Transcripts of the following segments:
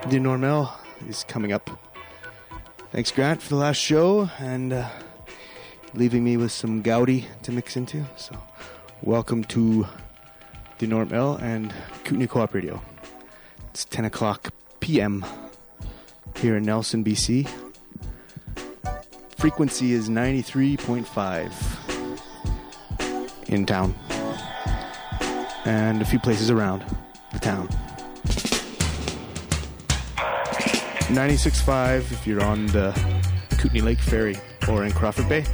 De Normel is coming up. Thanks, Grant, for the last show and leaving me with some Gaudi to mix into. So, welcome to De Normel and Kootenai Co-op Radio. It's 10 o'clock p.m. here in Nelson, BC. Frequency is 93.5 in town and a few places around the town. 96.5 if you're on the Kootenai Lake Ferry or in Crawford Bay.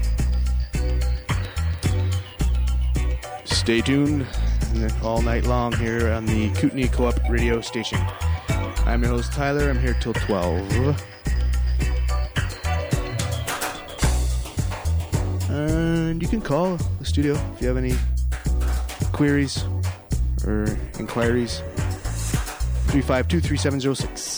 Stay tuned all night long here on the Kootenai Co-op radio station. I'm your host Tyler. I'm here till 12. And you can call the studio if you have any queries or inquiries. 352-3706.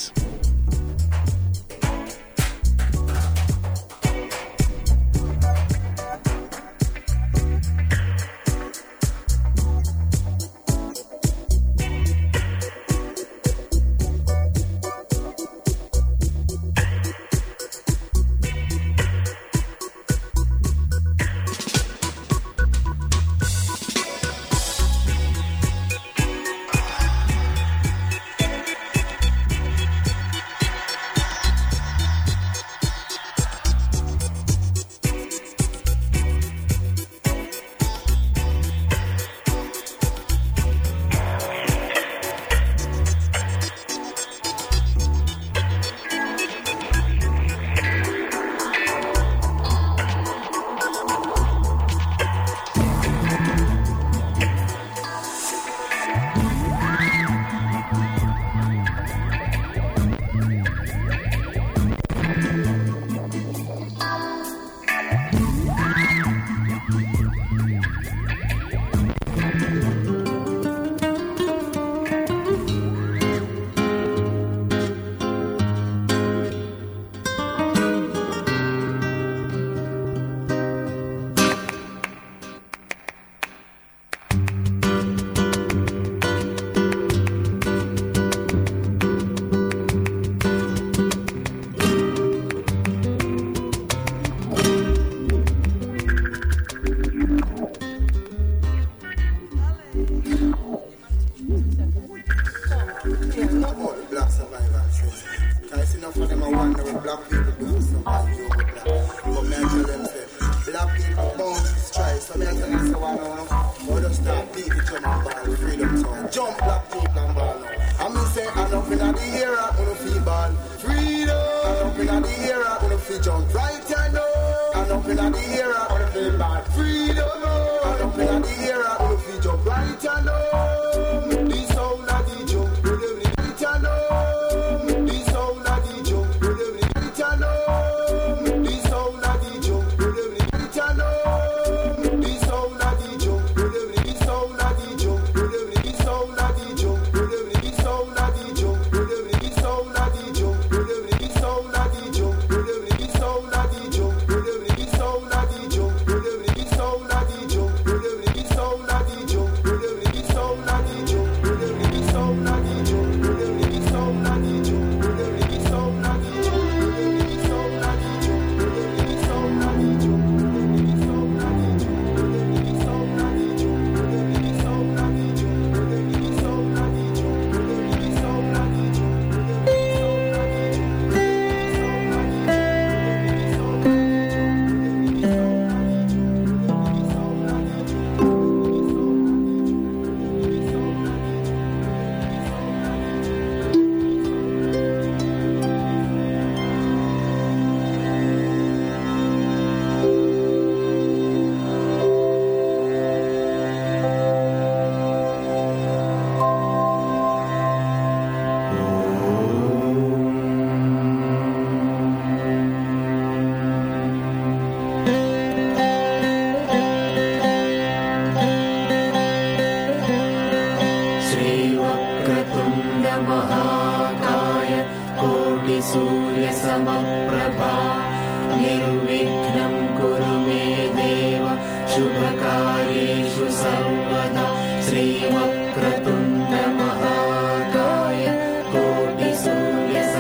श्रीवक्रतुण्ड महाकाय कोटिसूर्य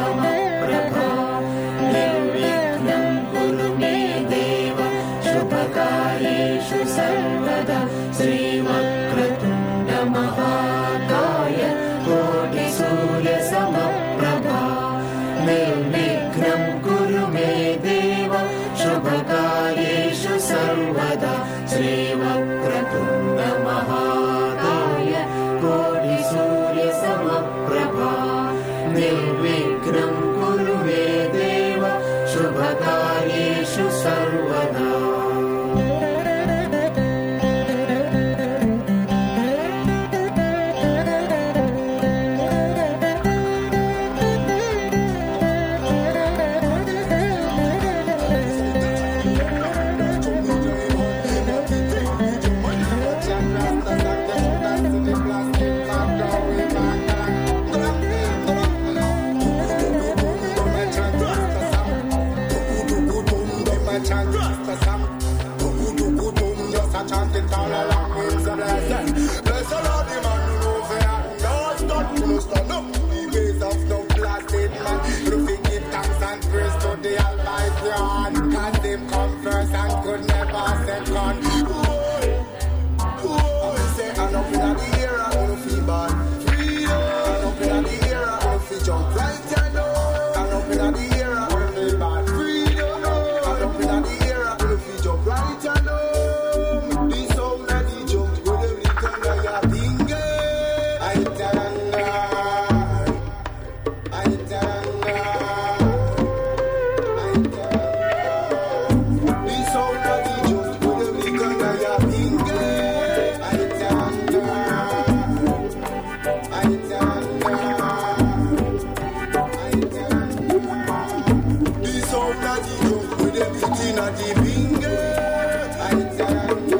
fi jump right and down. And up inna the air, I wanna feel bad freedom. And up inna the air, I wanna fi jump right and down. The sound of the jump, go them return of your finger. I tanga, I tanga, I tanga. The sound of the jump, go them return of your finger. I tanga, I tanga, I tanga. The sound of the jump, go them return of the finger. I tanga.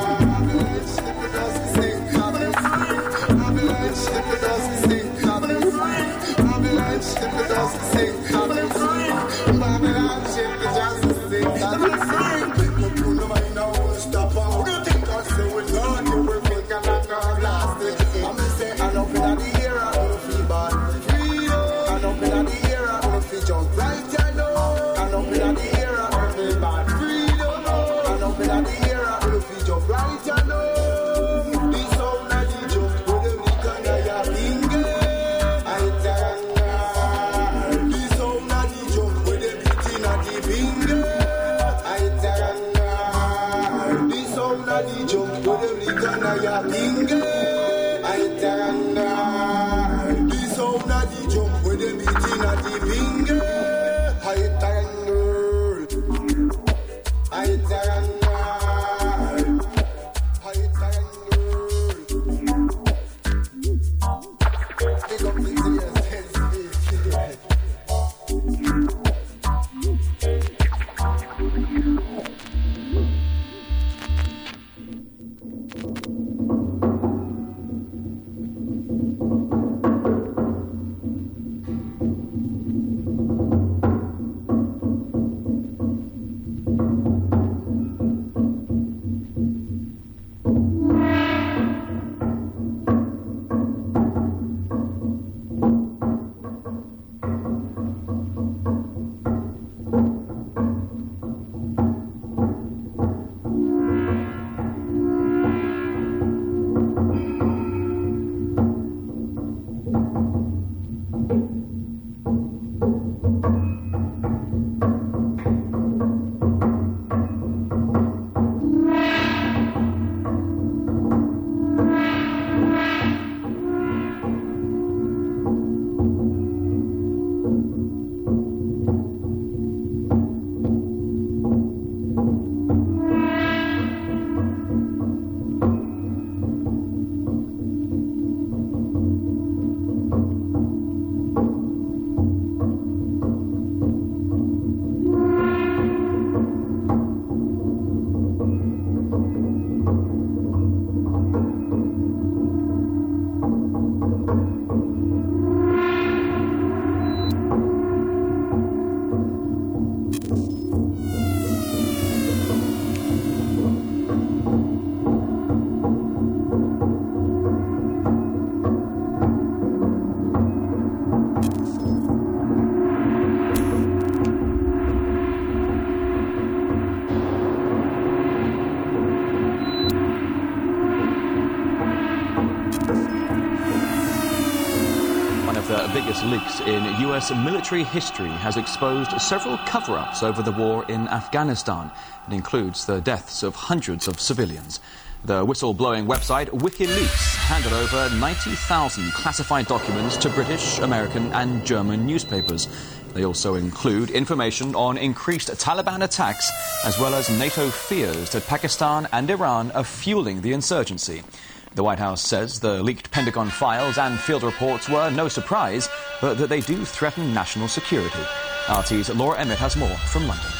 Biggest leaks in US military history has exposed several cover-ups over the war in Afghanistan. It includes the deaths of hundreds of civilians. The whistle-blowing website WikiLeaks handed over 90,000 classified documents to British, American and German newspapers. They also include information on increased Taliban attacks, as well as NATO fears that Pakistan and Iran are fueling the insurgency. The White House says the leaked Pentagon files and field reports were no surprise, but that they do threaten national security. RT's Laura Emmett has more from London.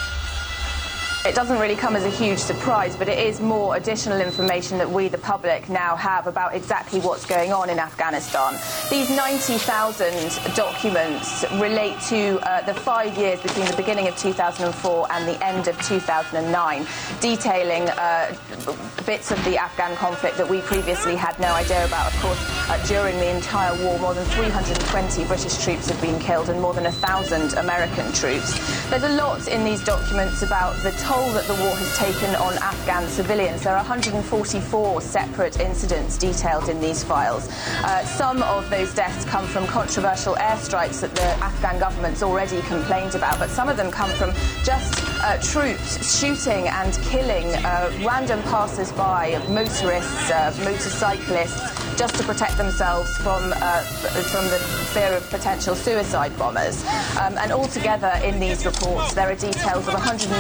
It doesn't really come as a huge surprise, but it is more additional information that we, the public, now have about exactly what's going on in Afghanistan. These 90,000 documents relate to the 5 years between the beginning of 2004 and the end of 2009, detailing bits of the Afghan conflict that we previously had no idea about. Of course, during the entire war, more than 320 British troops have been killed and more than 1,000 American troops. There's a lot in these documents about the toll that the war has taken on Afghan civilians. There are 144 separate incidents detailed in these files. Some of those deaths come from controversial airstrikes that the Afghan government's already complained about, but some of them come from just troops shooting and killing random passers-by, motorists, motorcyclists, just to protect themselves from the fear of potential suicide bombers. And altogether in these reports there are details of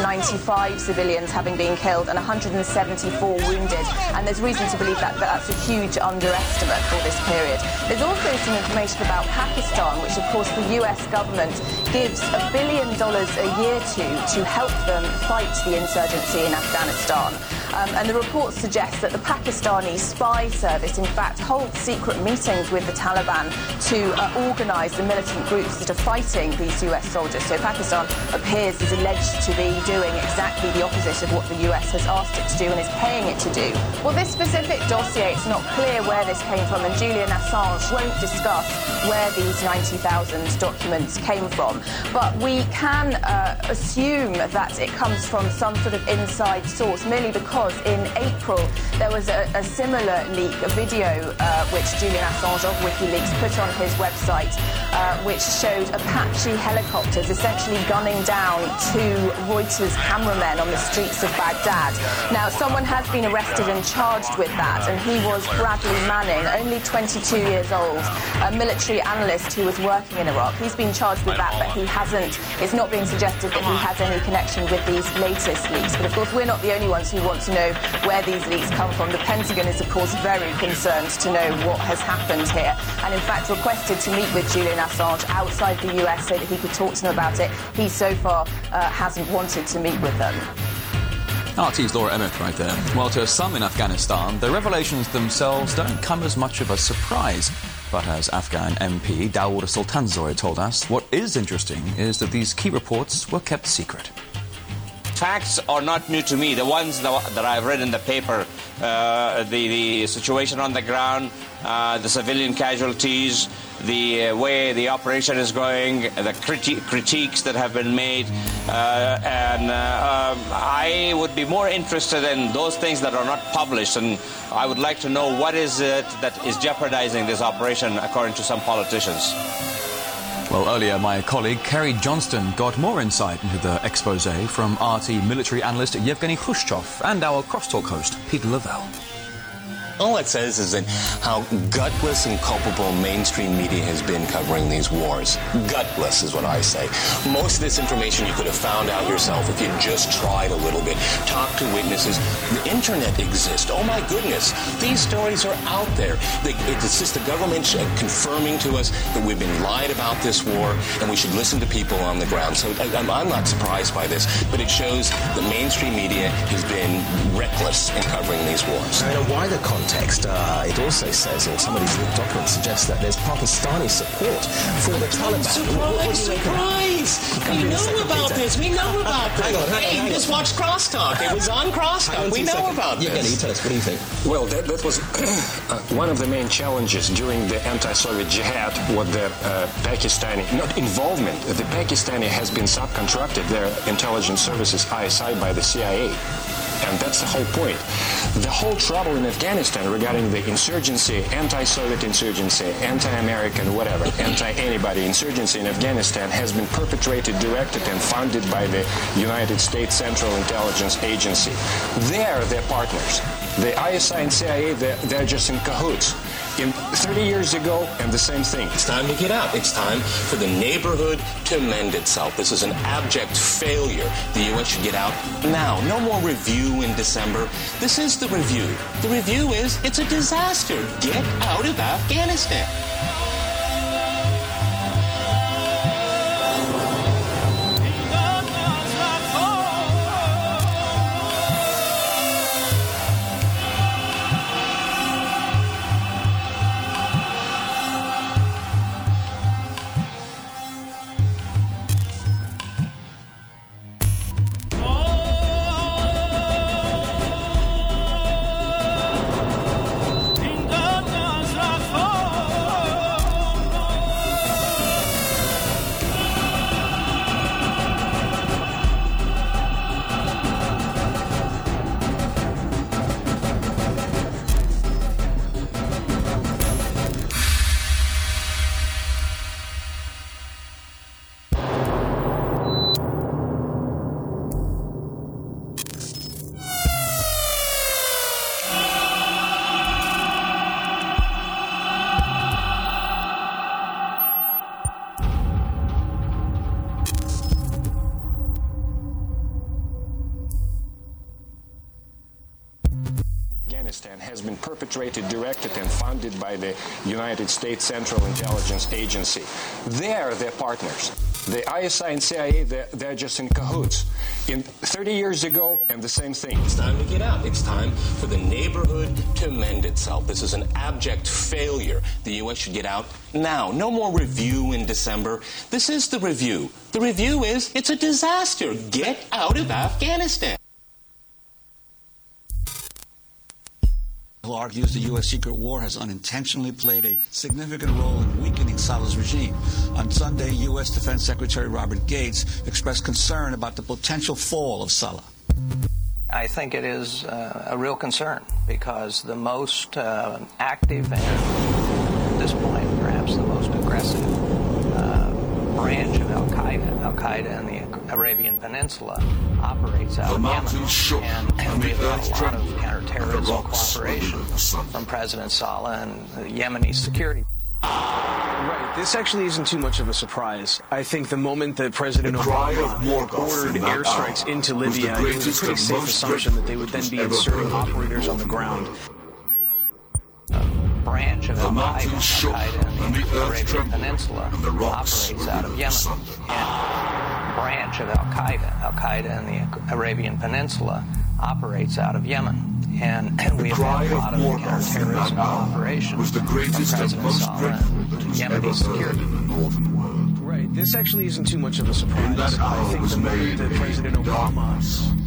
195 civilians having been killed and 174 wounded, and there's reason to believe that that's a huge underestimate for this period. There's also some information about Pakistan, which of course the US government gives $1 billion a year to help them fight the insurgency in Afghanistan. And the report suggests that the Pakistani spy service in fact holds secret meetings with the Taliban to organise the militant groups that are fighting these US soldiers. So Pakistan appears is alleged to be doing exactly the opposite of what the US has asked it to do and is paying it to do. Well, this specific dossier, it's not clear where this came from, and Julian Assange won't discuss where these 90,000 documents came from. But we can assume that it comes from some sort of inside source, merely because in April there was a similar leak, a video which Julian Assange of WikiLeaks put on his website, which showed Apache helicopters essentially gunning down two Reuters cameramen on the streets of Baghdad. Now, someone has been arrested and charged with that, and he was Bradley Manning, only 22 years old, a military analyst who was working in Iraq. He's been charged with that, but it's not being suggested that he has any connection with these latest leaks. But of course, we're not the only ones who want to know where these leaks come from. The Pentagon is, of course, very concerned to know what has happened here, and in fact requested to meet with Julian Assange outside the US so that he could talk to them about it. He so far hasn't wanted to meet with them. RT's Laura Emmett right there. Well, to some in Afghanistan, the revelations themselves don't come as much of a surprise. But as Afghan MP Dawood Sultanzoy told us, what is interesting is that these key reports were kept secret. Facts are not new to me. The ones that I've read in the paper, the situation on the ground, the civilian casualties, the way the operation is going, the critiques that have been made, and I would be more interested in those things that are not published, and I would like to know what is it that is jeopardizing this operation according to some politicians. Well, earlier my colleague Kerry Johnston got more insight into the expose from RT military analyst Yevgeny Khrushchev and our crosstalk host Peter Lavelle. All it says is that how gutless and culpable mainstream media has been covering these wars. Gutless is what I say. Most of this information you could have found out yourself if you just tried a little bit. Talk to witnesses. The internet exists. Oh my goodness. These stories are out there. It's just the government confirming to us that we've been lied about this war and we should listen to people on the ground. So I'm not surprised by this, but it shows the mainstream media has been reckless in covering these wars. In a wider context, it also says, and some of these documents suggest that there's Pakistani support for the Taliban. Surprise! We know about this. We know about this. Hang on. Just watch Crosstalk. It was on Crosstalk. We know about this. Yevgeny, tell us, what do you think? Well, that was one of the main challenges during the anti-Soviet jihad with the Pakistani, not involvement. The Pakistani has been subcontracted, their intelligence services, ISI, by the CIA. And that's the whole point. The whole trouble in Afghanistan regarding the insurgency, anti-Soviet insurgency, anti-American, whatever, anti-anybody insurgency in Afghanistan has been perpetrated, directed, and funded by the United States Central Intelligence Agency. They're their partners. The ISI and CIA, they're just in cahoots. 30 years ago, and the same thing. It's time to get out. It's time for the neighborhood to mend itself. This is an abject failure. The U.S. should get out now. No more review in December. This is the review. The review is, it's a disaster. Get out of Afghanistan. has been perpetrated, directed, and funded by the United States Central Intelligence Agency. They're partners. The ISI and CIA, they're just in cahoots. 30 years ago, and the same thing. It's time to get out. It's time for the neighborhood to mend itself. This is an abject failure. The U.S. should get out now. No more review in December. This is the review. The review is, it's a disaster. Get out of Afghanistan. Argues the U.S. secret war has unintentionally played a significant role in weakening Saleh's regime. On Sunday, U.S. Defense Secretary Robert Gates expressed concern about the potential fall of Saleh. I think it is a real concern because the most active and, at this point, perhaps the most aggressive branch of Al-Qaeda in the Arabian Peninsula operates out of Yemen. And we've got a lot of counterterrorism cooperation from President Saleh and the Yemeni security. Right. This actually isn't too much of a surprise. I think the moment that President Obama ordered airstrikes into Libya, it was a pretty safe assumption that they would then be inserting operators on the ground. Branch of Al-Qaeda in the Arabian Peninsula operates out of Yemen. And branch of Al-Qaeda in the Arabian Peninsula operates out of Yemen. And we have had a lot of counterterrorism cooperation from President Saleh and Yemeni security. Right. This actually isn't too much of a surprise. I think the moment that President Obama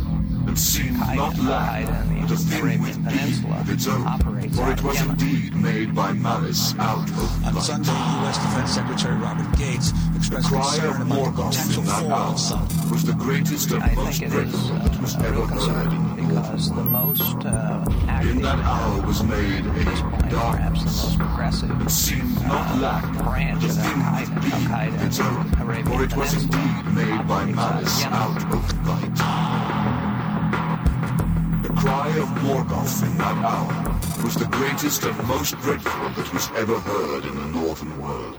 Al-Qaeda in the Arabian Peninsula operates out of Yemen. Made by malice out of on Sunday, U.S. Defense Secretary Robert Gates expressed concern about the potential fall of Saleh. Was the greatest and most dreadful that was ever heard. Because the most active in that hour was made at this point, perhaps the most aggressive branch of Al-Qaeda in the Arabian for it was indeed made by malice out of light. The cry of Morgoth in that hour was the greatest and most dreadful that was ever heard in the northern world.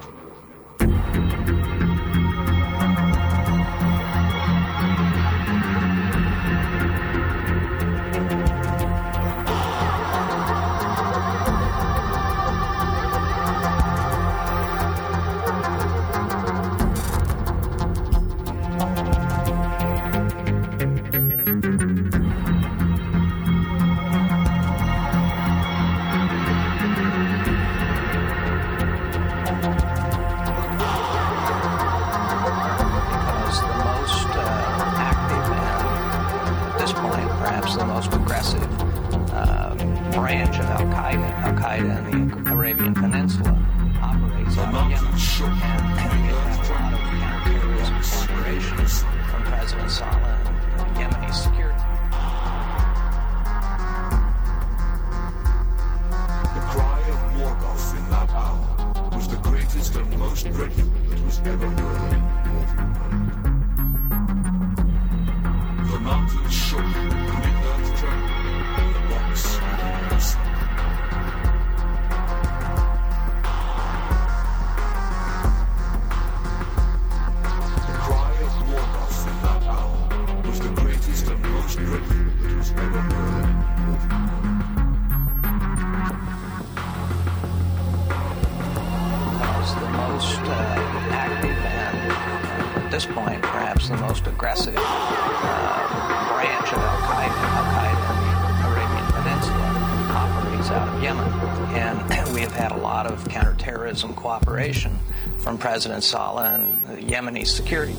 Cooperation from President Saleh and Yemeni security.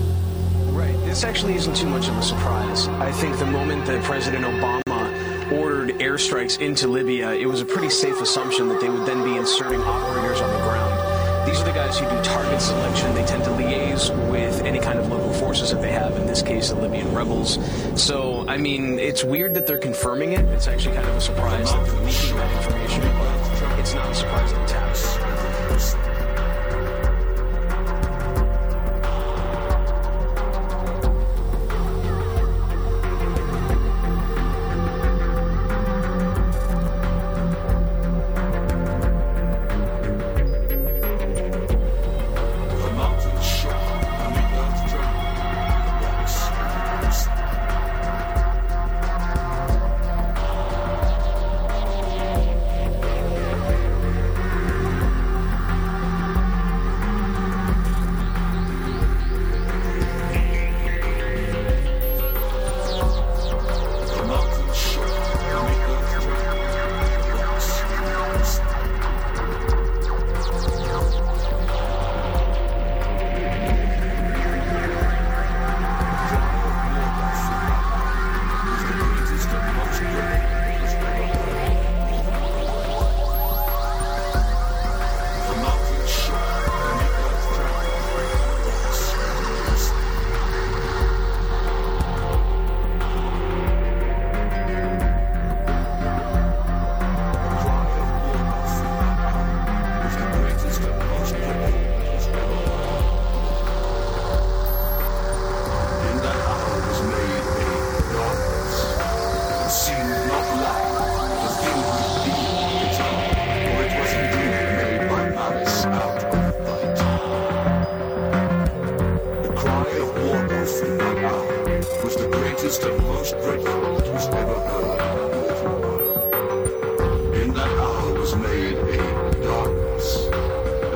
Right. This actually isn't too much of a surprise. I think the moment that President Obama ordered airstrikes into Libya, it was a pretty safe assumption that they would then be inserting operators on the ground. These are the guys who do target selection. They tend to liaise with any kind of local forces that they have, in this case, the Libyan rebels. So, I mean, it's weird that they're confirming it. It's actually kind of a surprise that they're leaking that information, but it's not a surprise that it's happening.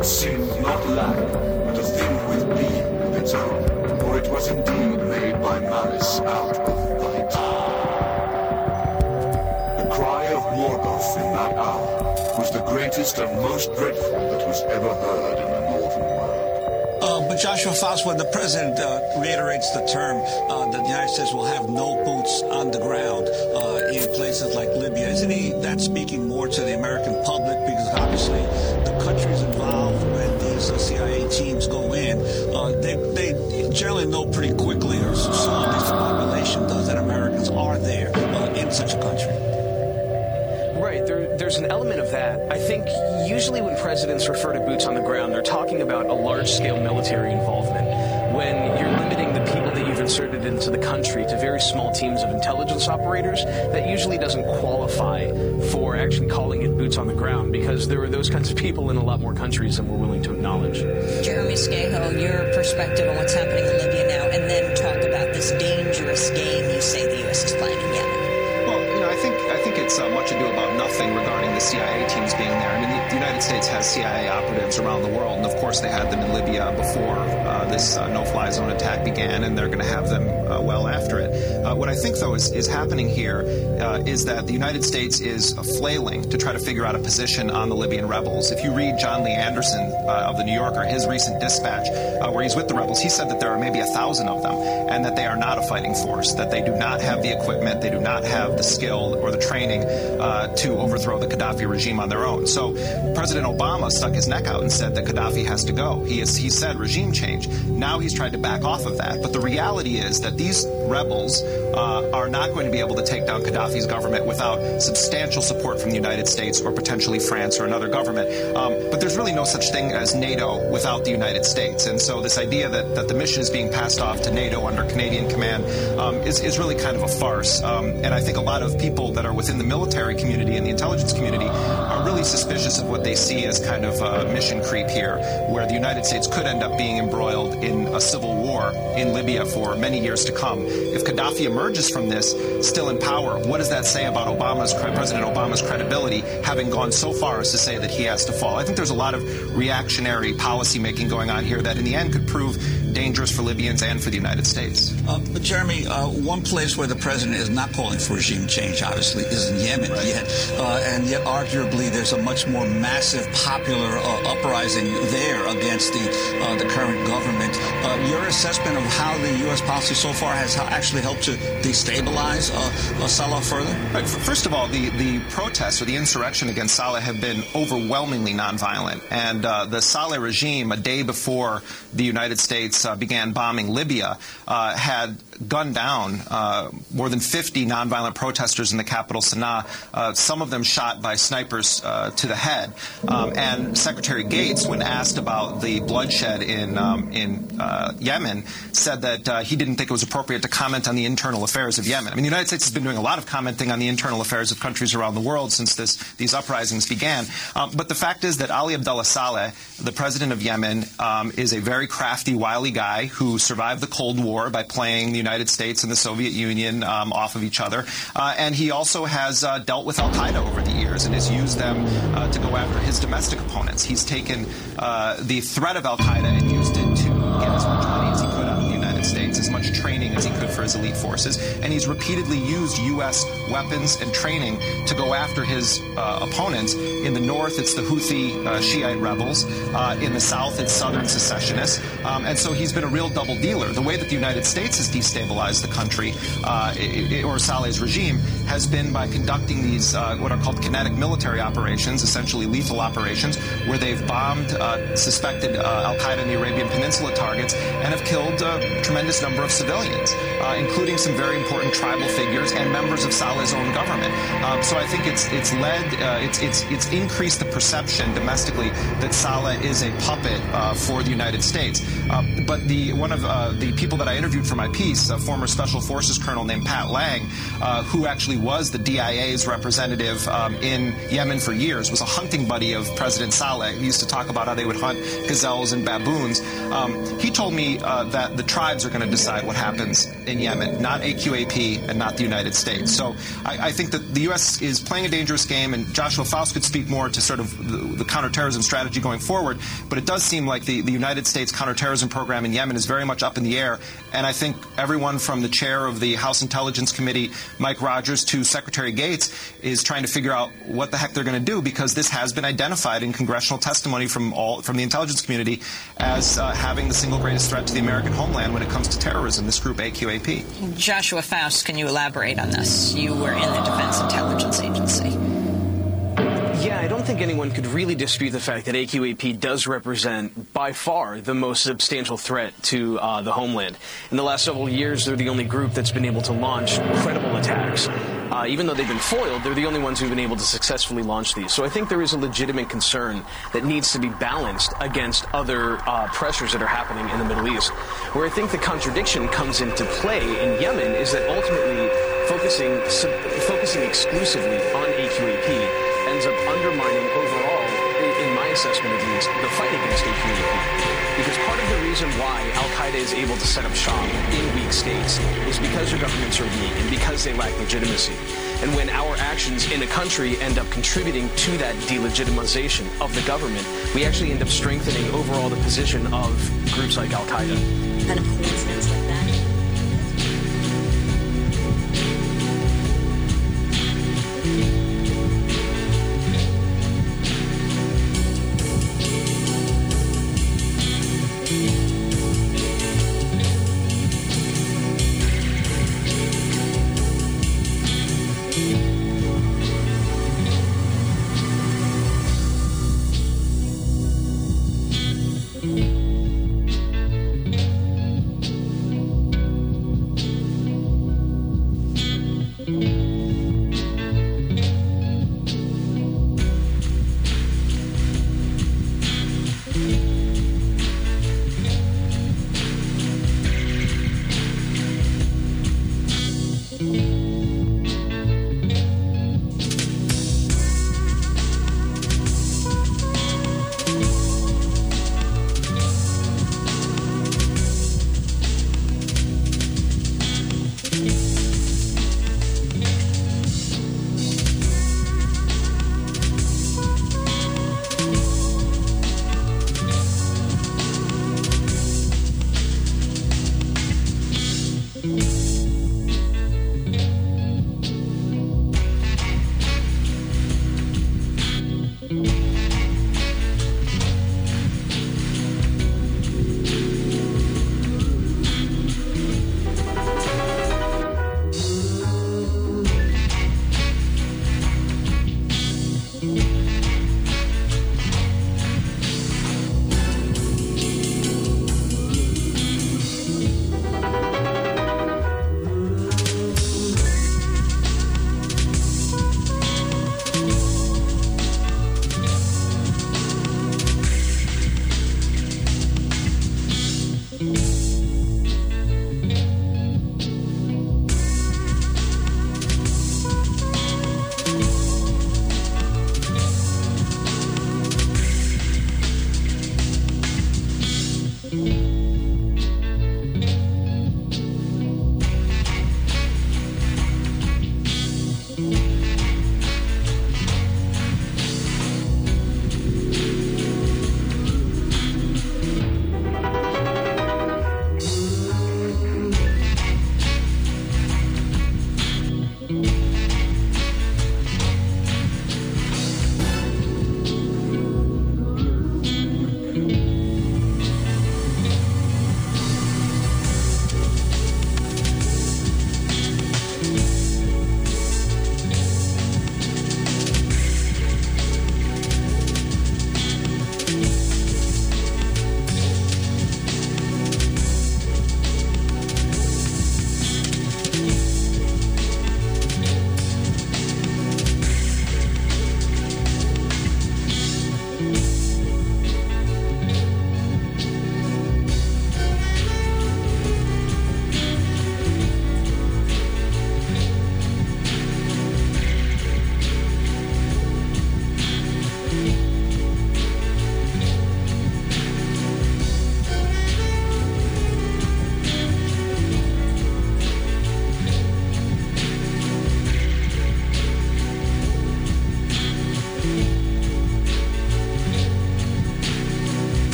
that seemed not land, but a thing with being of its own, for it was indeed made by malice out of light. The cry of Morgoth in that hour was the greatest and most dreadful that was ever heard in the northern world. But Joshua Faust, when the president reiterates the term that the United States will have no boots on the ground in places like Libya, isn't that speaking more to the American public? Because obviously the countries involved when these CIA teams go in, they generally know pretty quickly, or so at least the population does, that Americans are there in such a country. Right, there's an element of that. I think usually when presidents refer to boots on the ground, they're talking about a large-scale military involvement. When you're limiting the people that you've inserted into the country to very small teams of intelligence operators, that usually doesn't qualify for actually calling it boots on the ground, because there are those kinds of people in a lot more countries than we're willing to acknowledge. Jeremy Scahill, your perspective on what's happening in Libya now, and then talk about this dangerous game you say the U.S. is playing in Yemen. I think it's much ado about nothing regarding the CIA teams being there. I mean, the United States has CIA operatives around the world, and of course they had them in Libya before this no-fly zone attack began, and they're going to have them well after it. What I think, though, is happening here is that the United States is flailing to try to figure out a position on the Libyan rebels. If you read John Lee Anderson of The New Yorker, his recent dispatch where he's with the rebels, he said that there are maybe 1,000 of them, and that they are not a fighting force, that they do not have the equipment, they do not have the skill or the training to overthrow the Gaddafi regime on their own. So President Obama stuck his neck out and said that Gaddafi has to go. He said regime change. Now he's tried to back off of that. But the reality is that these rebels are not going to be able to take down Gaddafi's government without substantial support from the United States or potentially France or another government. But there's really no such thing as NATO without the United States. And so this idea that the mission is being passed off to NATO under Canadian command is really kind of a farce. And I think a lot of people that are within the military community and the intelligence community are really suspicious of what they see as kind of mission creep here, where the United States could end up being embroiled in a civil war in Libya for many years to come. If Gaddafi emerges from this still in power, what does that say about President Obama's credibility, having gone so far as to say that he has to fall? I think there's a lot of reactionary policy making going on here that in the end could prove dangerous for Libyans and for the United States. But Jeremy, one place where the president is not calling for regime change, obviously, is in Yemen. Right. And yet arguably there's a much more massive popular uprising there against the current government. Your assessment of how the U.S. policy so far has actually helped to destabilize Saleh further? Right. First of all, the protests or the insurrection against Saleh have been overwhelmingly nonviolent. And the Saleh regime, a day before the United States began bombing Libya, had gunned down more than 50 nonviolent protesters in the capital, Sana'a, some of them shot by snipers to the head. And Secretary Gates, when asked about the bloodshed in Yemen, said that he didn't think it was appropriate to comment on the internal affairs of Yemen. I mean, the United States has been doing a lot of commenting on the internal affairs of countries around the world since these uprisings began. But the fact is that Ali Abdullah Saleh, the president of Yemen, is a very crafty, wily guy who survived the Cold War by playing the United States and the Soviet Union off of each other. And he also has dealt with al-Qaeda over the years and has used them to go after his domestic opponents. He's taken the threat of al-Qaeda and used it to get as much money as he could out of the United States, as much training as he could for his elite forces. And he's repeatedly used U.S. weapons and training to go after his opponents. In the north, it's the Houthi Shiite rebels. In the south, it's southern secessionists. And so he's been a real double dealer. The way that the United States has destabilized the country, or Saleh's regime, has been by conducting these what are called kinetic military operations, essentially lethal operations, where they've bombed suspected al-Qaeda in the Arabian Peninsula targets and have killed a tremendous number of civilians, including some very important tribal figures and members of Saleh's own government. So I think it's increased the perception domestically that Saleh is a puppet for the United States. But one of the people that I interviewed for my piece, a former Special Forces colonel named Pat Lang, who actually was the DIA's representative in Yemen for years, was a hunting buddy of President Saleh. He used to talk about how they would hunt gazelles and baboons. He told me that the tribes are going to decide what happens in Yemen, not AQAP and not the United States. So I think that the U.S. is playing a dangerous game, and Joshua Faust could speak more to sort of the counterterrorism strategy going forward, but it does seem like the United States counterterrorism program in Yemen is very much up in the air, and I think everyone from the chair of the House Intelligence Committee, Mike Rogers, to Secretary Gates is trying to figure out what the heck they're going to do, because this has been identified in congressional testimony from the intelligence community as having the single greatest threat to the American homeland when it comes to terrorism, this group AQAP. Joshua Faust, can you elaborate on this? You were in the Defense Intelligence Agency. Yeah, I don't think anyone could really dispute the fact that AQAP does represent, by far, the most substantial threat to the homeland. In the last several years, they're the only group that's been able to launch credible attacks. Even though they've been foiled, they're the only ones who've been able to successfully launch these. So I think there is a legitimate concern that needs to be balanced against other pressures that are happening in the Middle East. Where I think the contradiction comes into play in Yemen is that ultimately focusing exclusively on AQAP ends up undermining overall, in my assessment at least, the fight against AQAP. Because part of the reason why al-Qaeda is able to set up shop in weak states is because their governments are weak and because they lack legitimacy. And when our actions in a country end up contributing to that delegitimization of the government, we actually end up strengthening overall the position of groups like al-Qaeda. Kind of coincidence like that.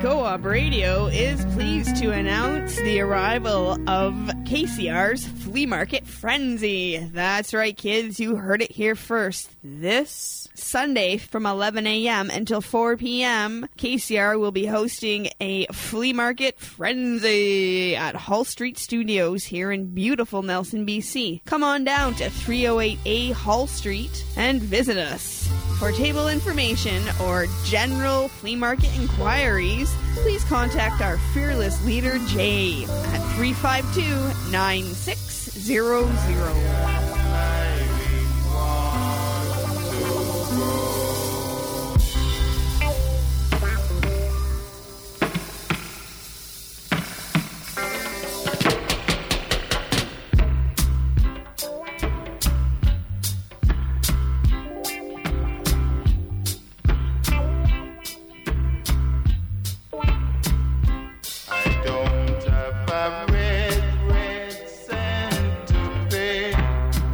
Co-op Radio is pleased to announce the arrival of KCR's Flea Market Frenzy. That's right, kids, you heard it here first. This Sunday from 11 a.m. until 4 p.m., KCR will be hosting a Flea Market Frenzy at Hall Street Studios here in beautiful Nelson, BC. Come on down to 308A Hall Street and visit us. For table information or general flea market inquiries, please contact our fearless leader, Jay, at 352-9600. Red cent to pay.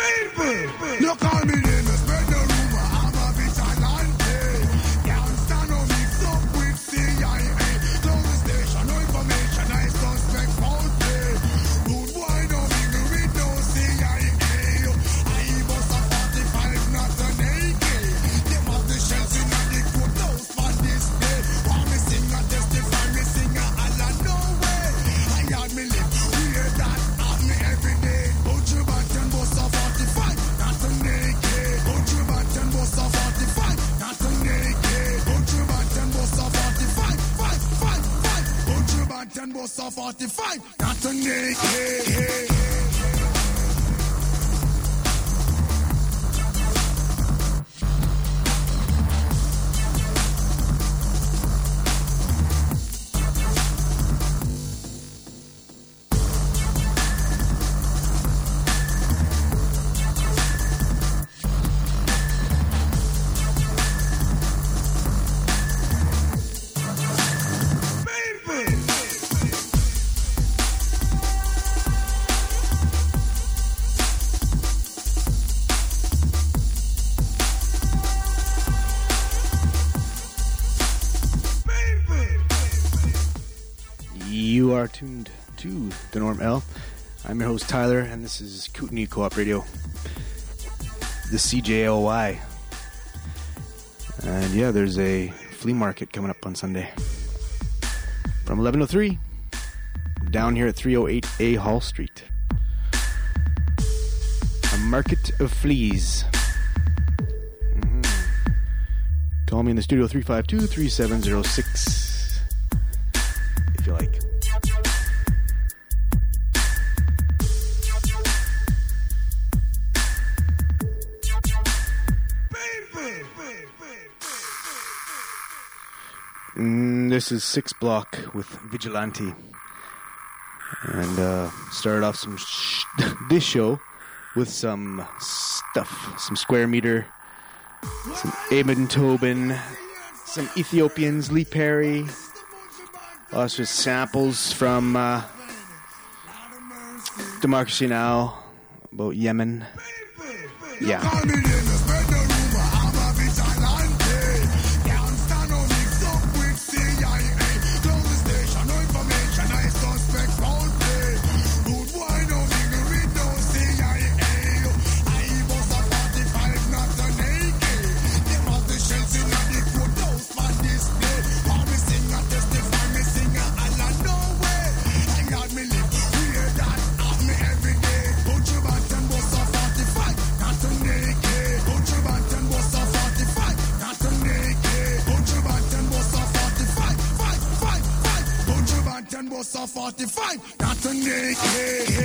You call me name, you spread the rumor, I'm a vigilante. Can't stand no mix up with CIA. Close the station, no information, I suspect faulty. Good boy, no mingle with no CIA. I bust a 45, not an AK. Them have the shells in the courthouse for this day. Want me sing a testify, me sing a Allah, no way. I got me lip, hear that, have me every day. Put your button, bust a 45, not an AK. Put your button, bust a 45, not an AK. Put your button, bust a 45, 5, 5, 5. Put your button, bust a 45, not an AK. You are tuned to the Norm L. I'm your host Tyler, and this is Kootenai Co-op Radio, the CJLY. And yeah, there's a flea market coming up on Sunday from 11 to 3 down here at 308A Hall Street. A market of fleas. Call me in the studio 352-3706 if you like. This is 6 Block with Vigilante, and started off this show with some stuff, some Square Meter, some Amon Tobin, some Ethiopians, Lee Perry, lots of samples from Democracy Now! About Yemen. Yeah. Bust a 45, not an AK.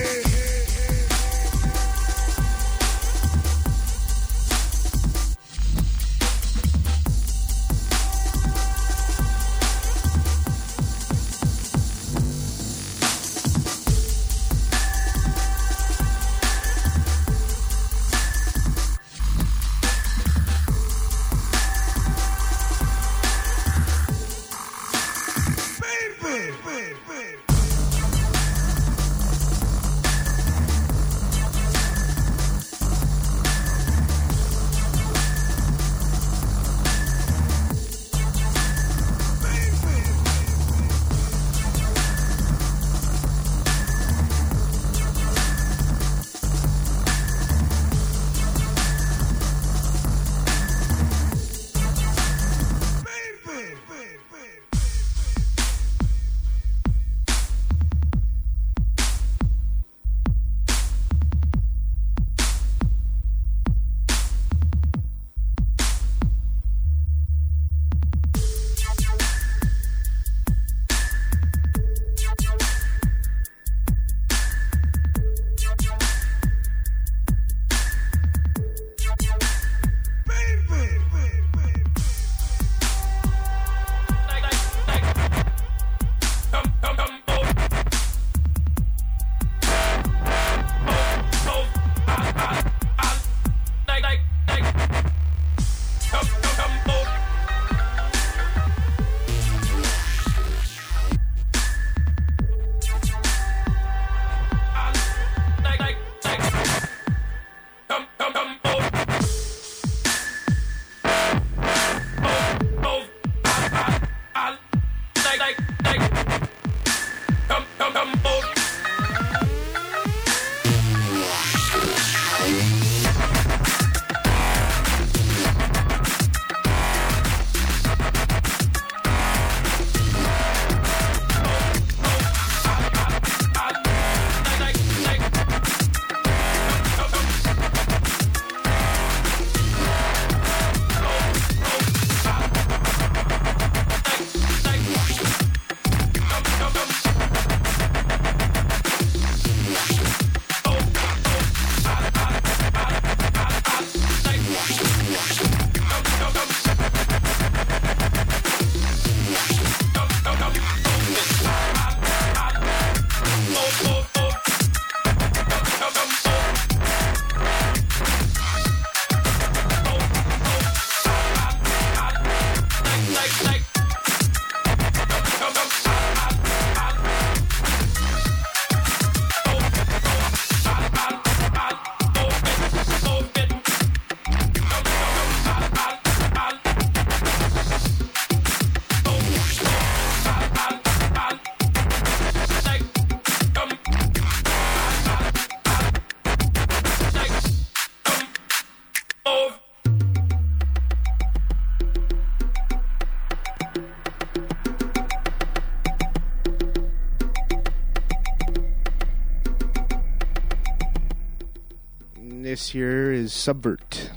This here is Subvert.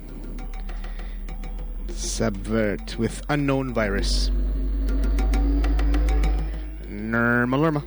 Subvert with unknown virus. Nirmalurma.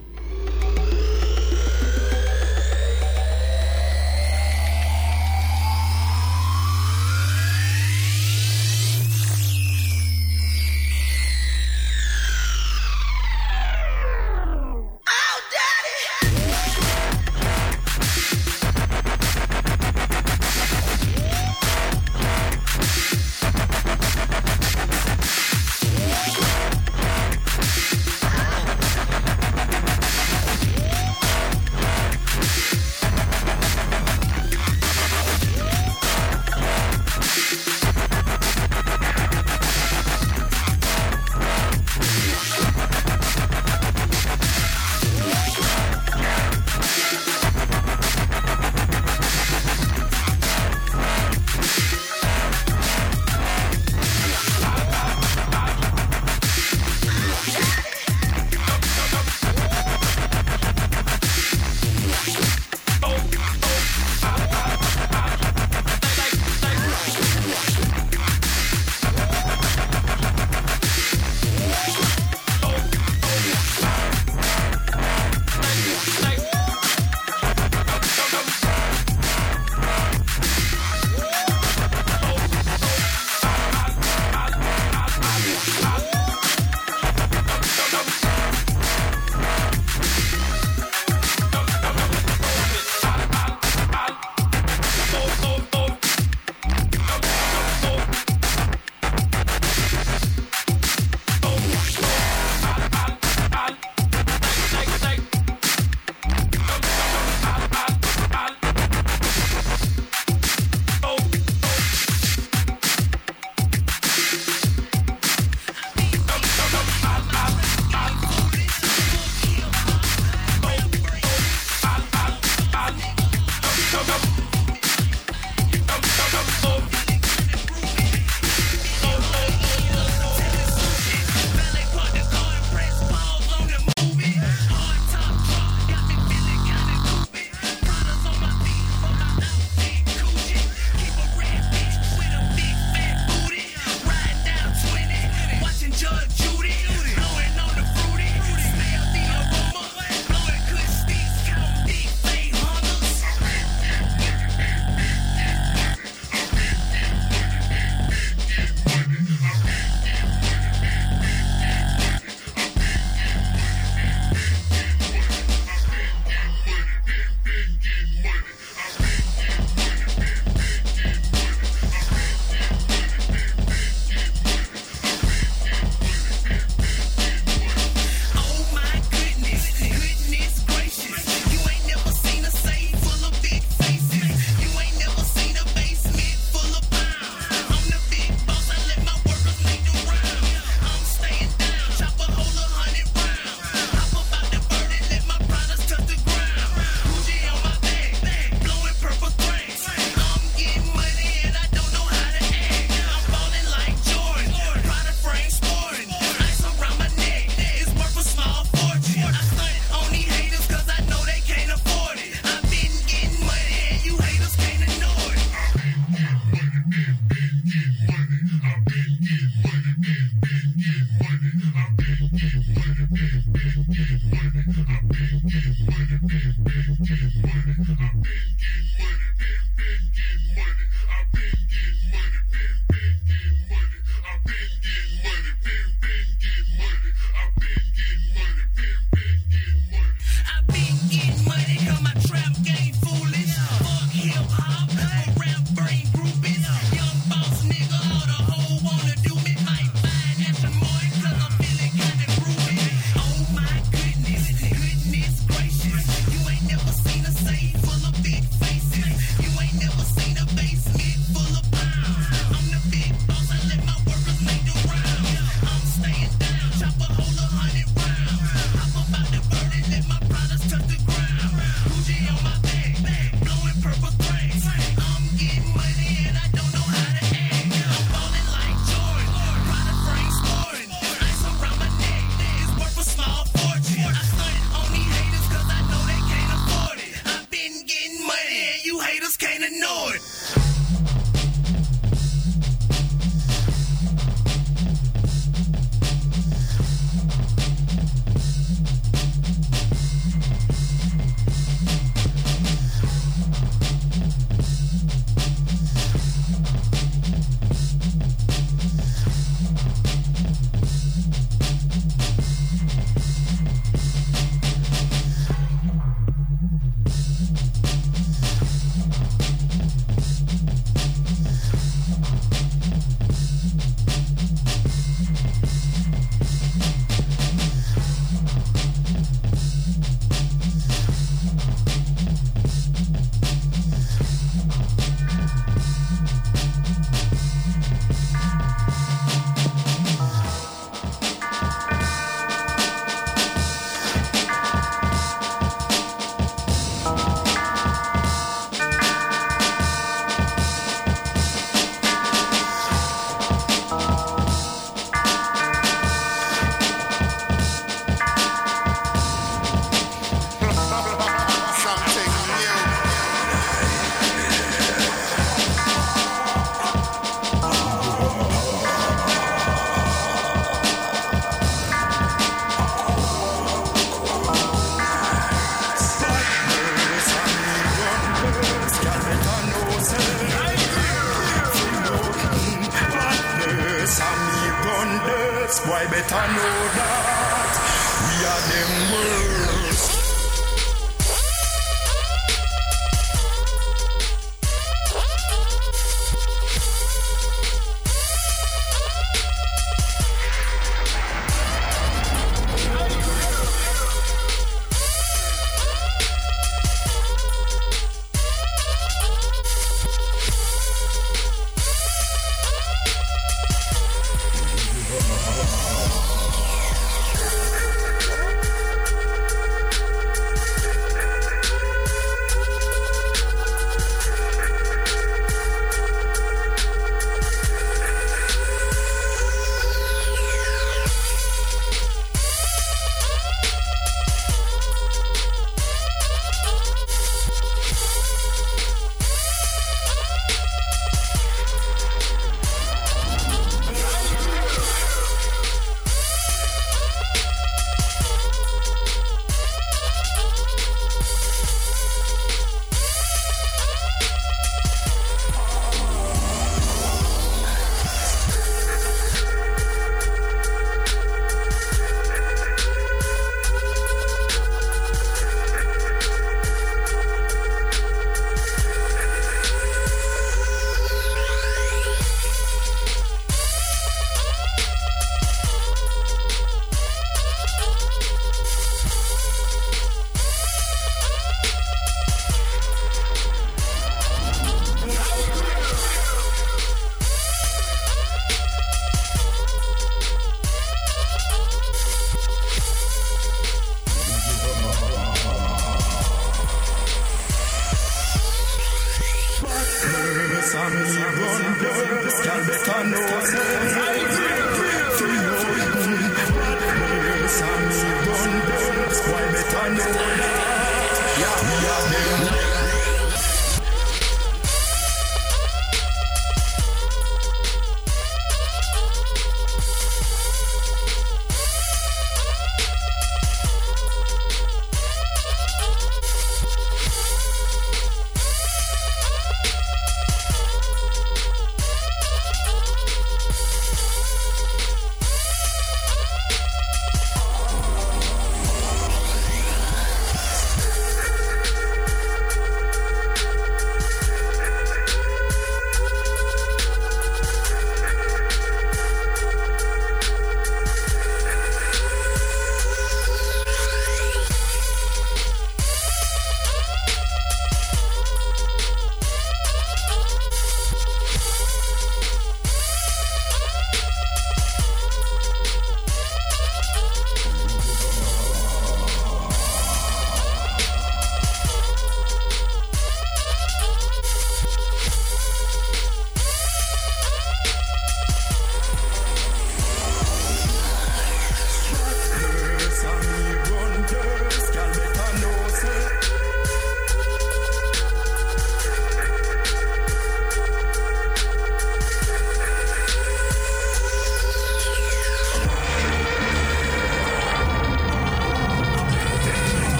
better know that we are them worst.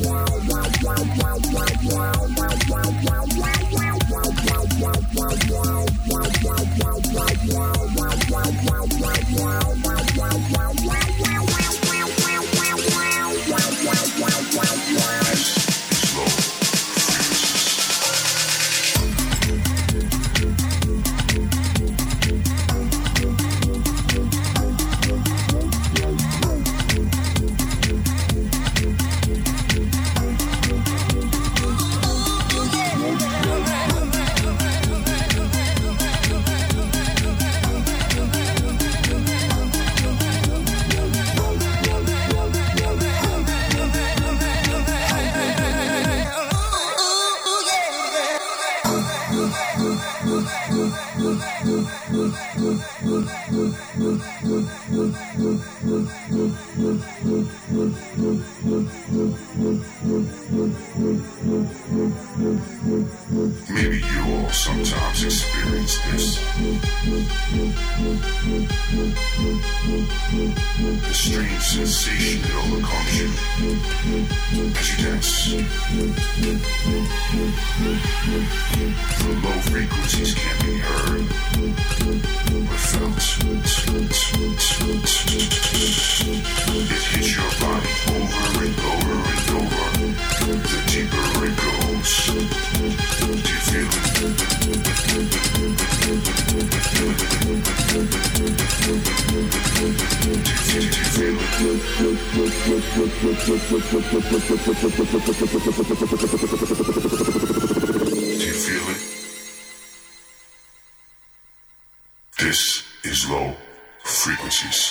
Wow. Maybe you all sometimes experience this. The strange sensation that overcomes you as you dance. The low frequencies can't be heard, but felt. It hits your body over and over and over. The deeper it goes, do you feel it? This is low frequencies.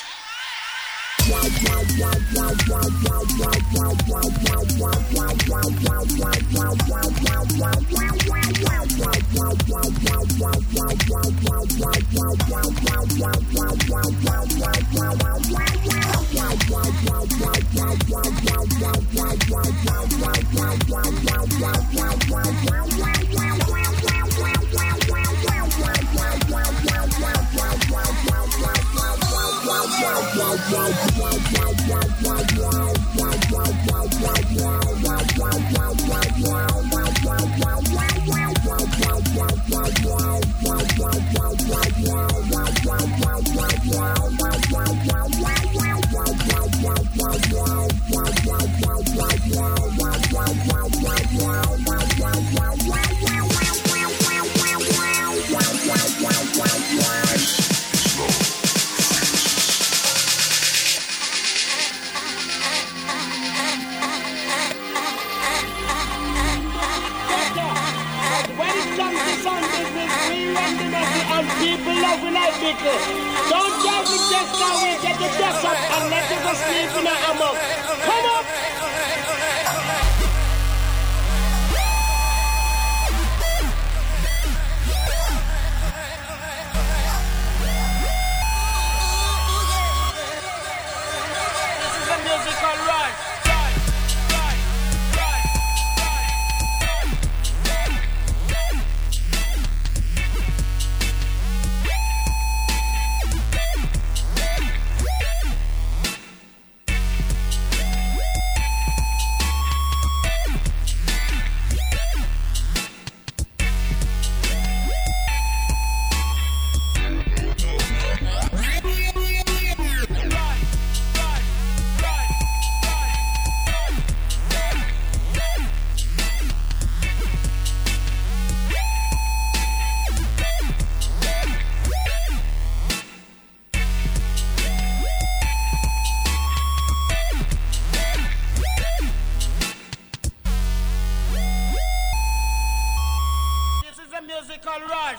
Don't just just now we get the dust up and let it go sleep in a hammock. Come up! This is a musical rush. Musical rush.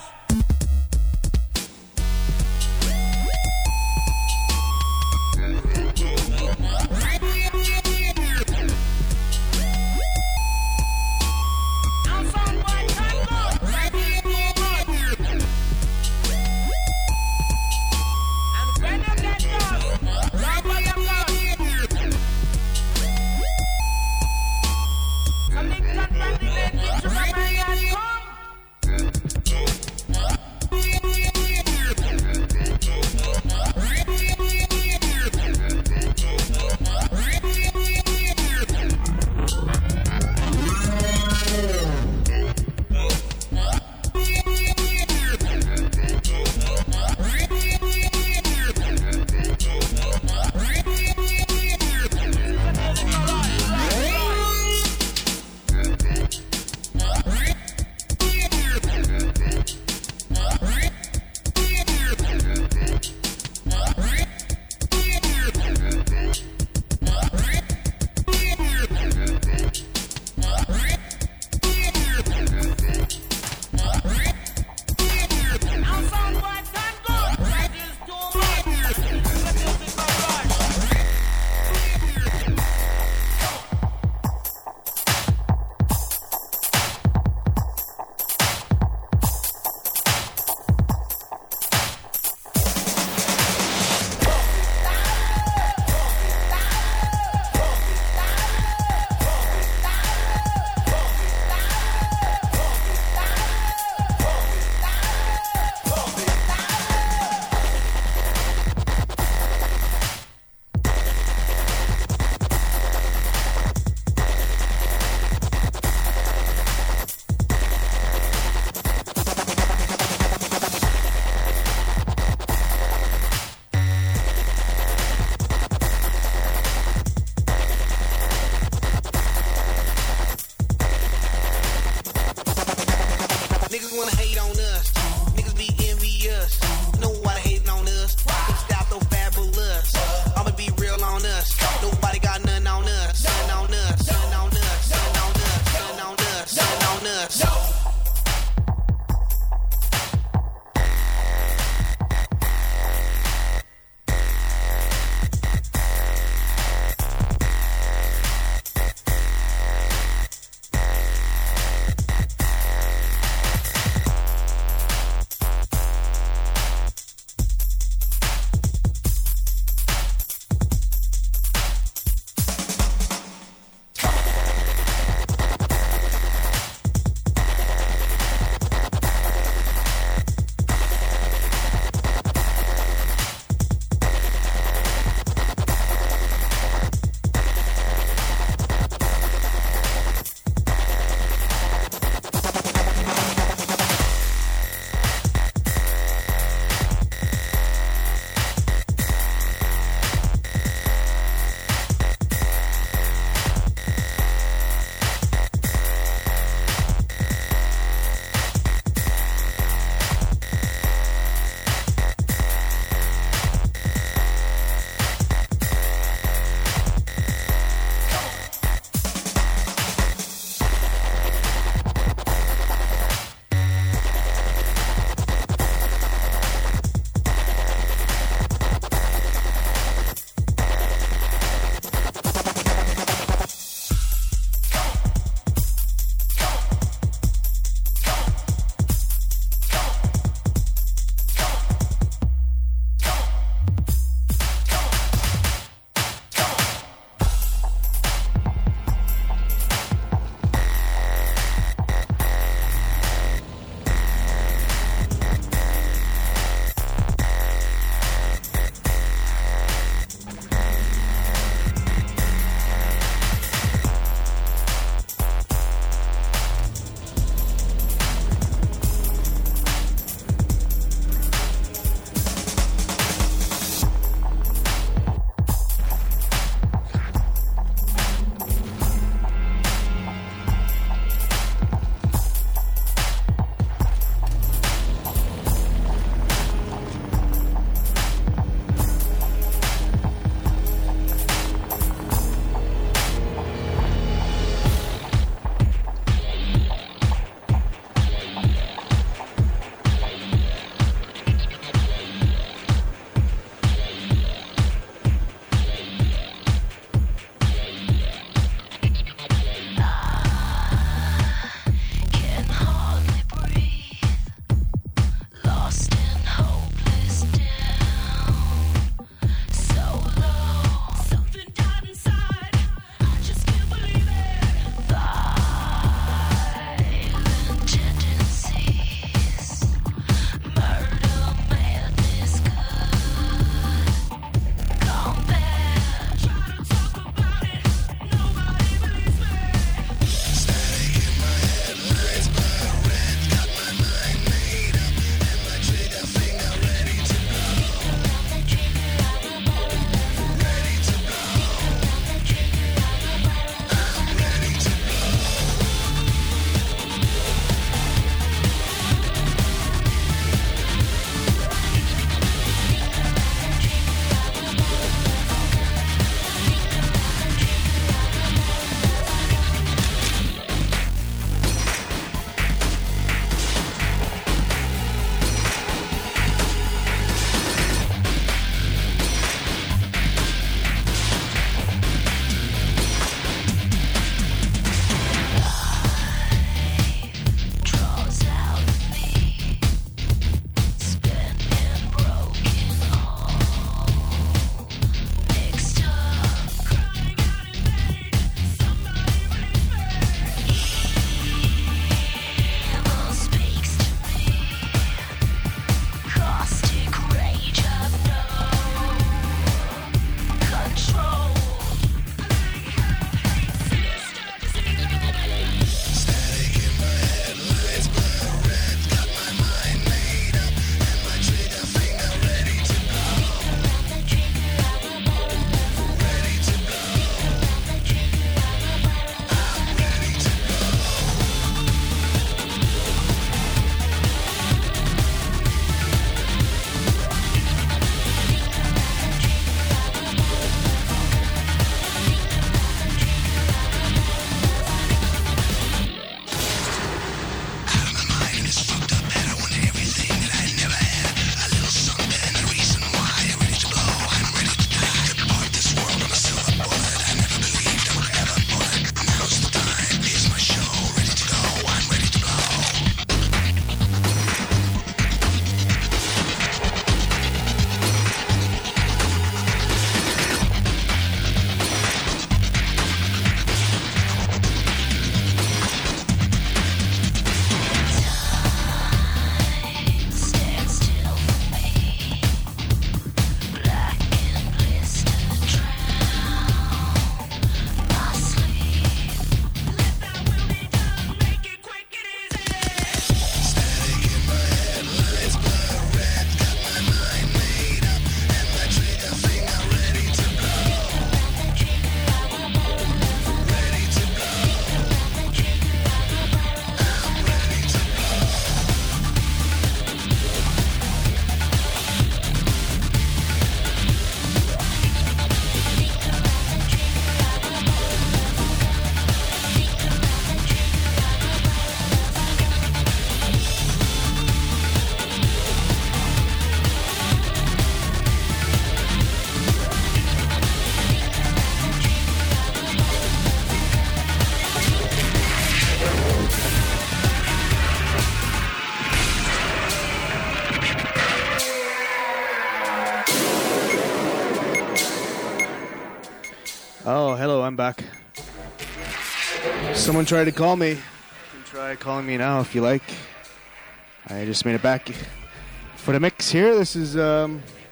I'm back. Someone tried to call me. You can try calling me now if you like. I just made it back for the mix here. This is a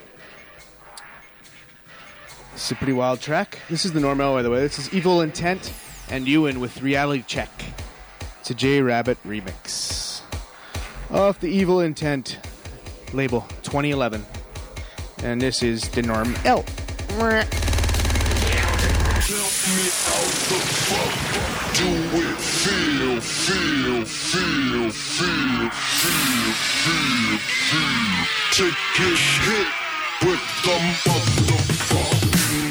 pretty wild track. This is the Normal, by the way. This is Evil Intent and Ewan with Reality Check. It's a J Rabbit remix of the Evil Intent label 2011. And this is the Norm L. Do it, feel, take it, hit with the motherfucking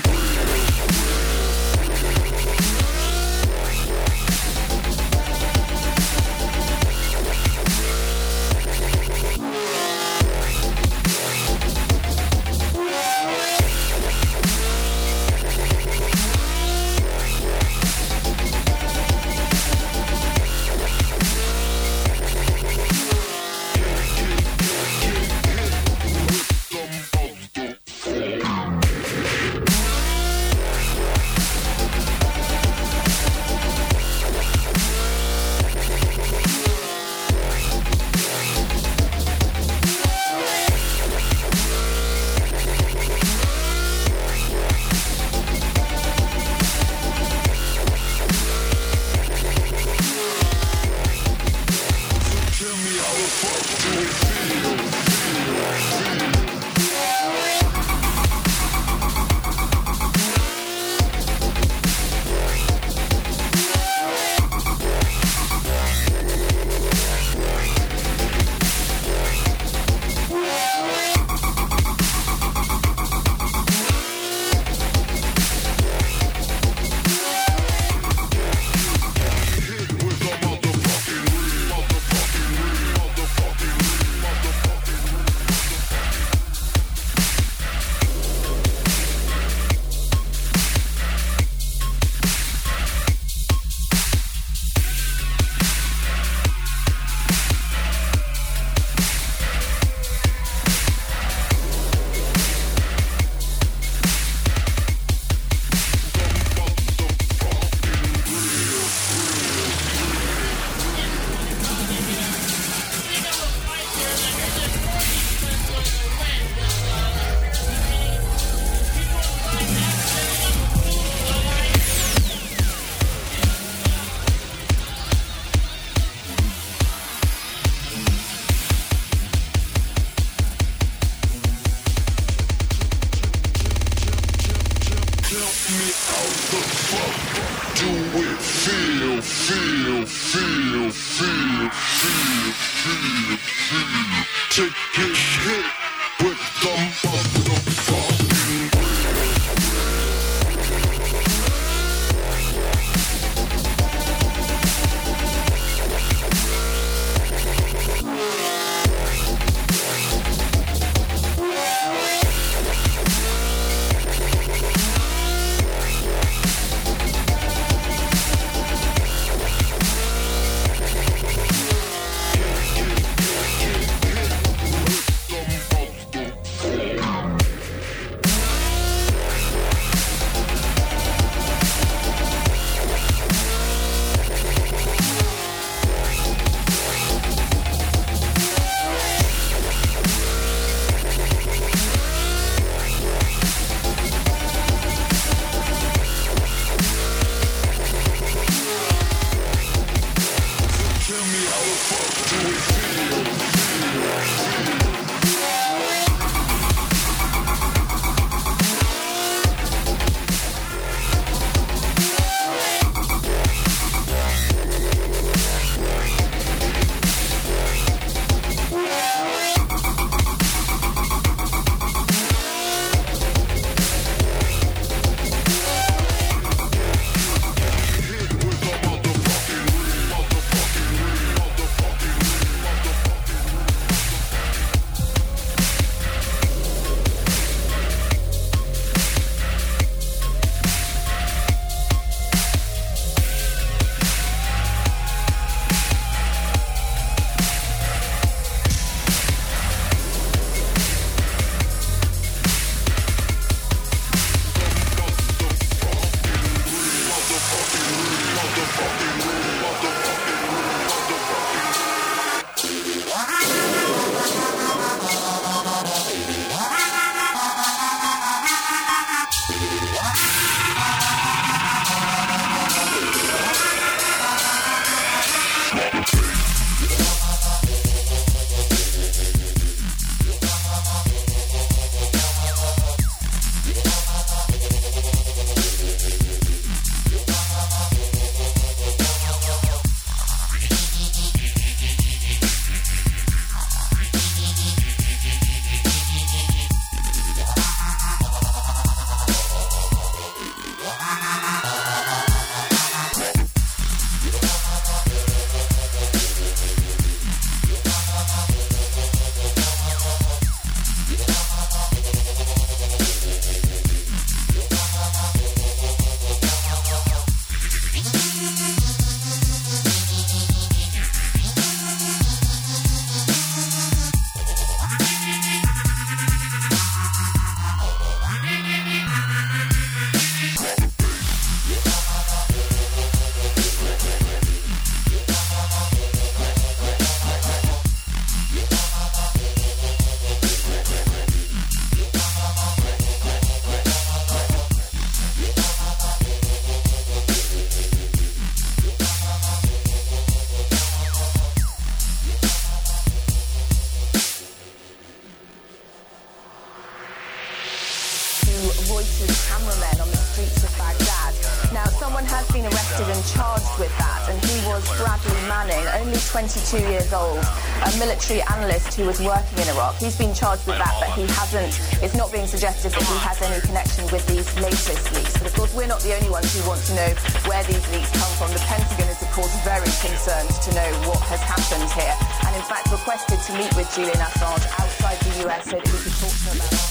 only 22 years old, a military analyst who was working in Iraq. He's been charged with that, but it's not being suggested that he has any connection with these latest leaks. But of course, we're not the only ones who want to know where these leaks come from. The Pentagon is, of course, very concerned to know what has happened here, and in fact requested to meet with Julian Assange outside the US so that he could talk to him about it.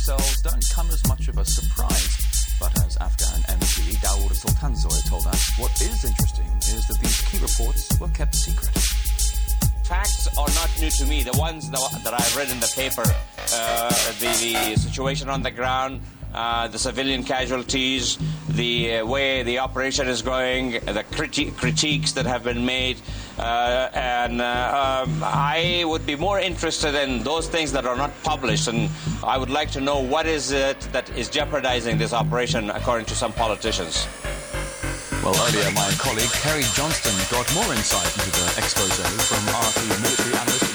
themselves don't come as much of a surprise. But as Afghan MP Dawood Sultanzoy told us, what is interesting is that these key reports were kept secret. Facts are not new to me. The ones that I've read in the paper, the situation on the ground, the civilian casualties, the way the operation is going, the critiques that have been made, and I would be more interested in those things that are not published, and I would like to know what is it that is jeopardizing this operation according to some politicians. Well, earlier my colleague Kerry Johnston got more insight into the expose from RFE military analyst.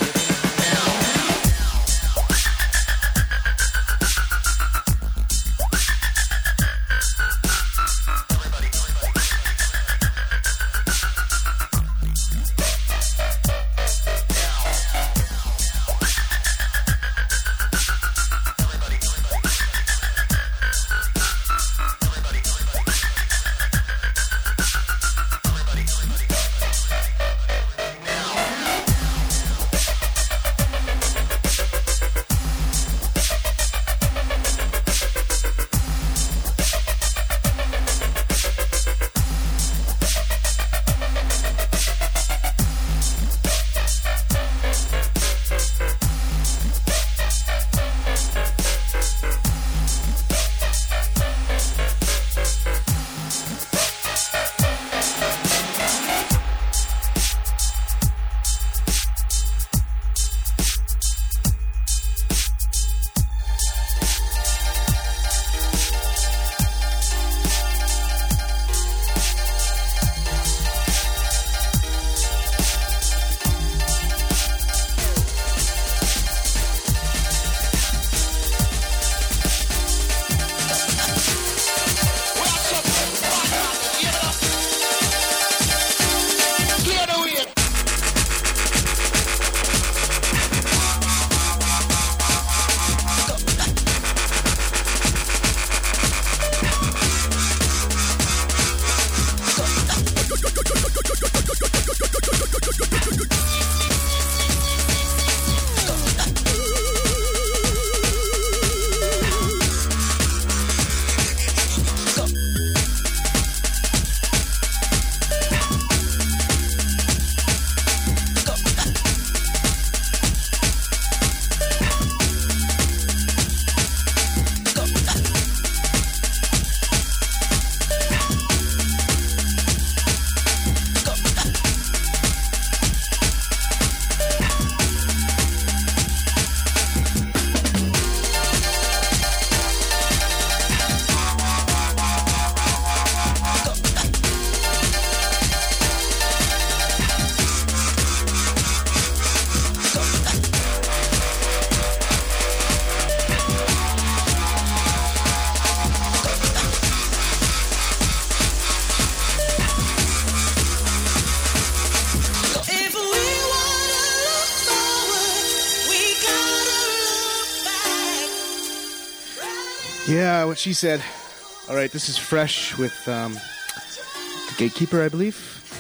Yeah, what she said. All right, this is Fresh with the Gatekeeper, I believe.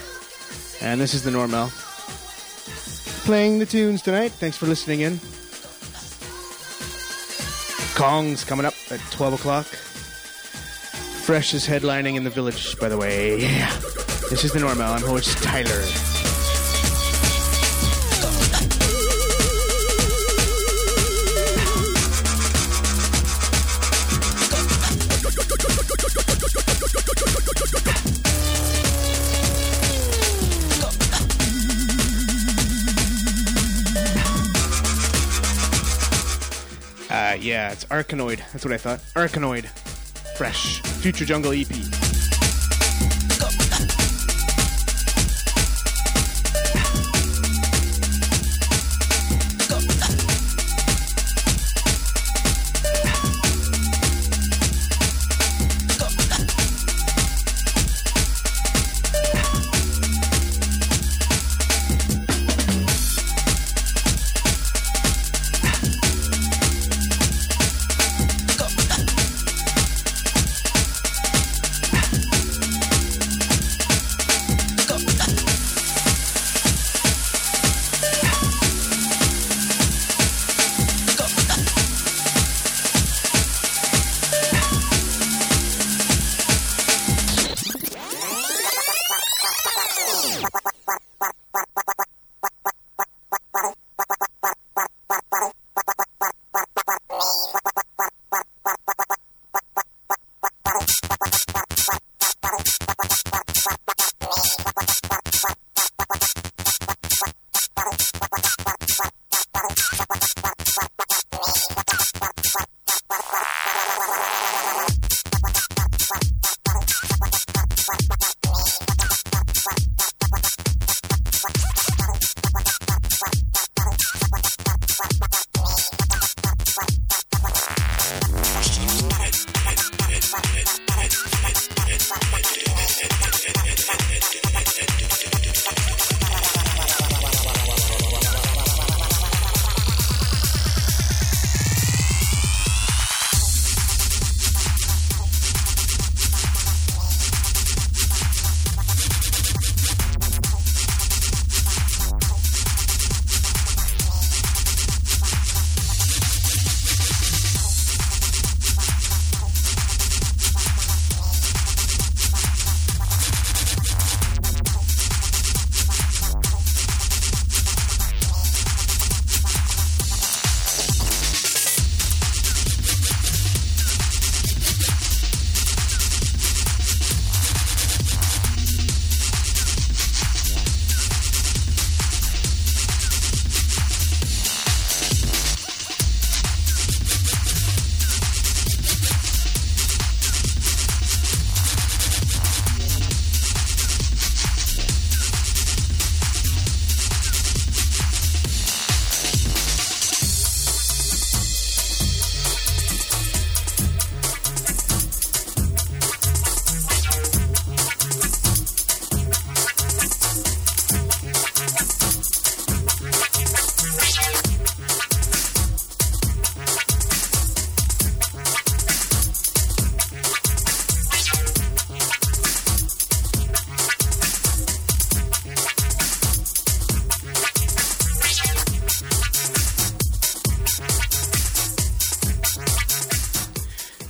And this is the Normal. Playing the tunes tonight. Thanks for listening in. Kong's coming up at 12 o'clock. Fresh is headlining in the Village, by the way. Yeah. This is the Normal. I'm host Tyler. Yeah, it's Arkanoid. That's what I thought. Arkanoid. Fresh. Future Jungle EP.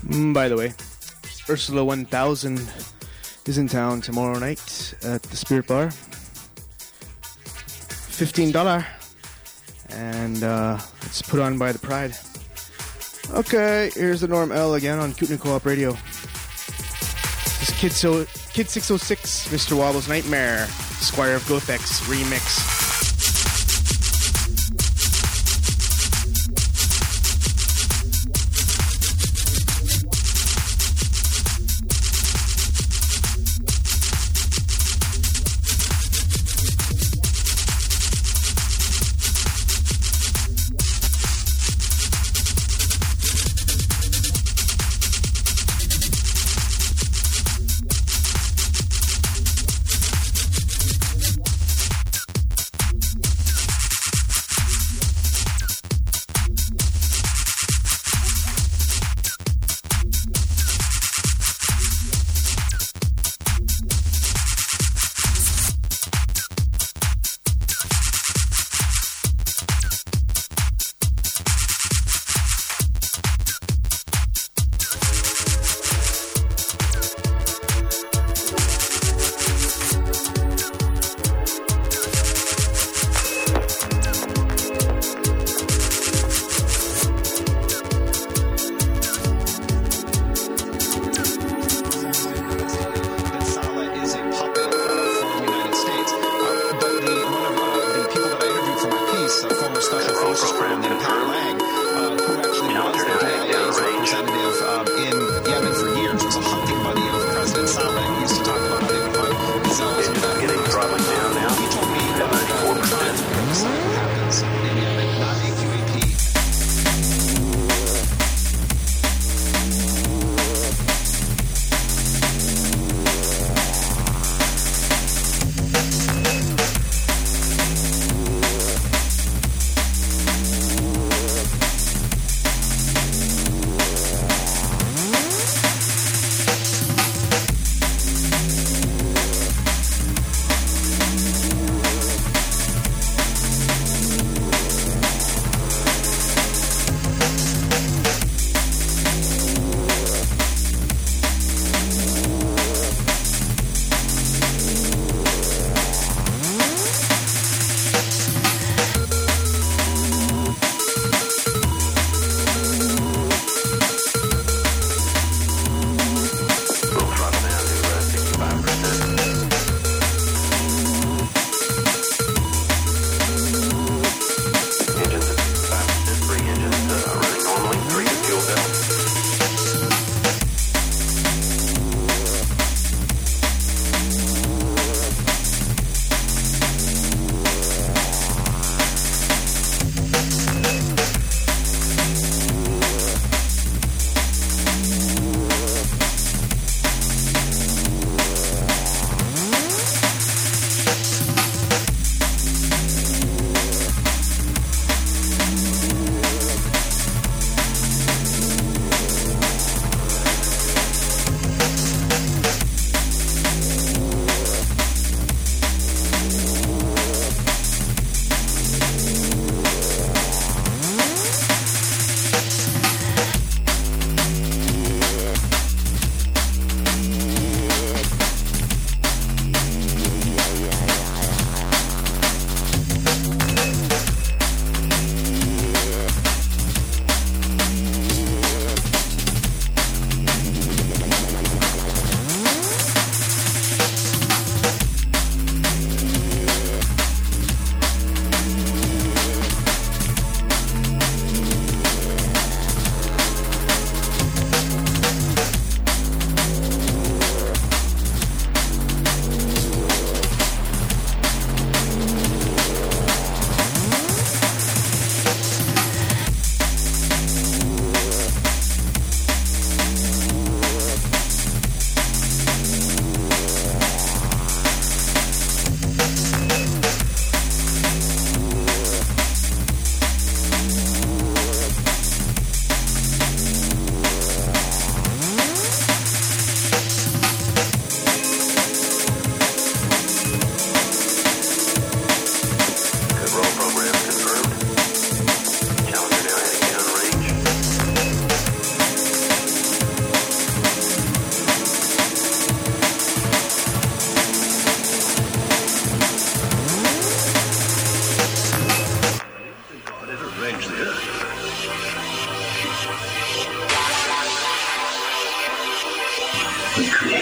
By the way, Ursula 1000 is in town tomorrow night at the Spirit Bar. $15. And it's put on by the Pride. Okay, here's the Norm L again on Kootenai Co-op Radio. This is Kid 606, Mr. Wobble's Nightmare, Squire of Gothex remix.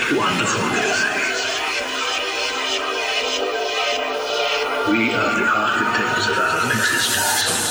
wonderful music. We are the architects of our existence.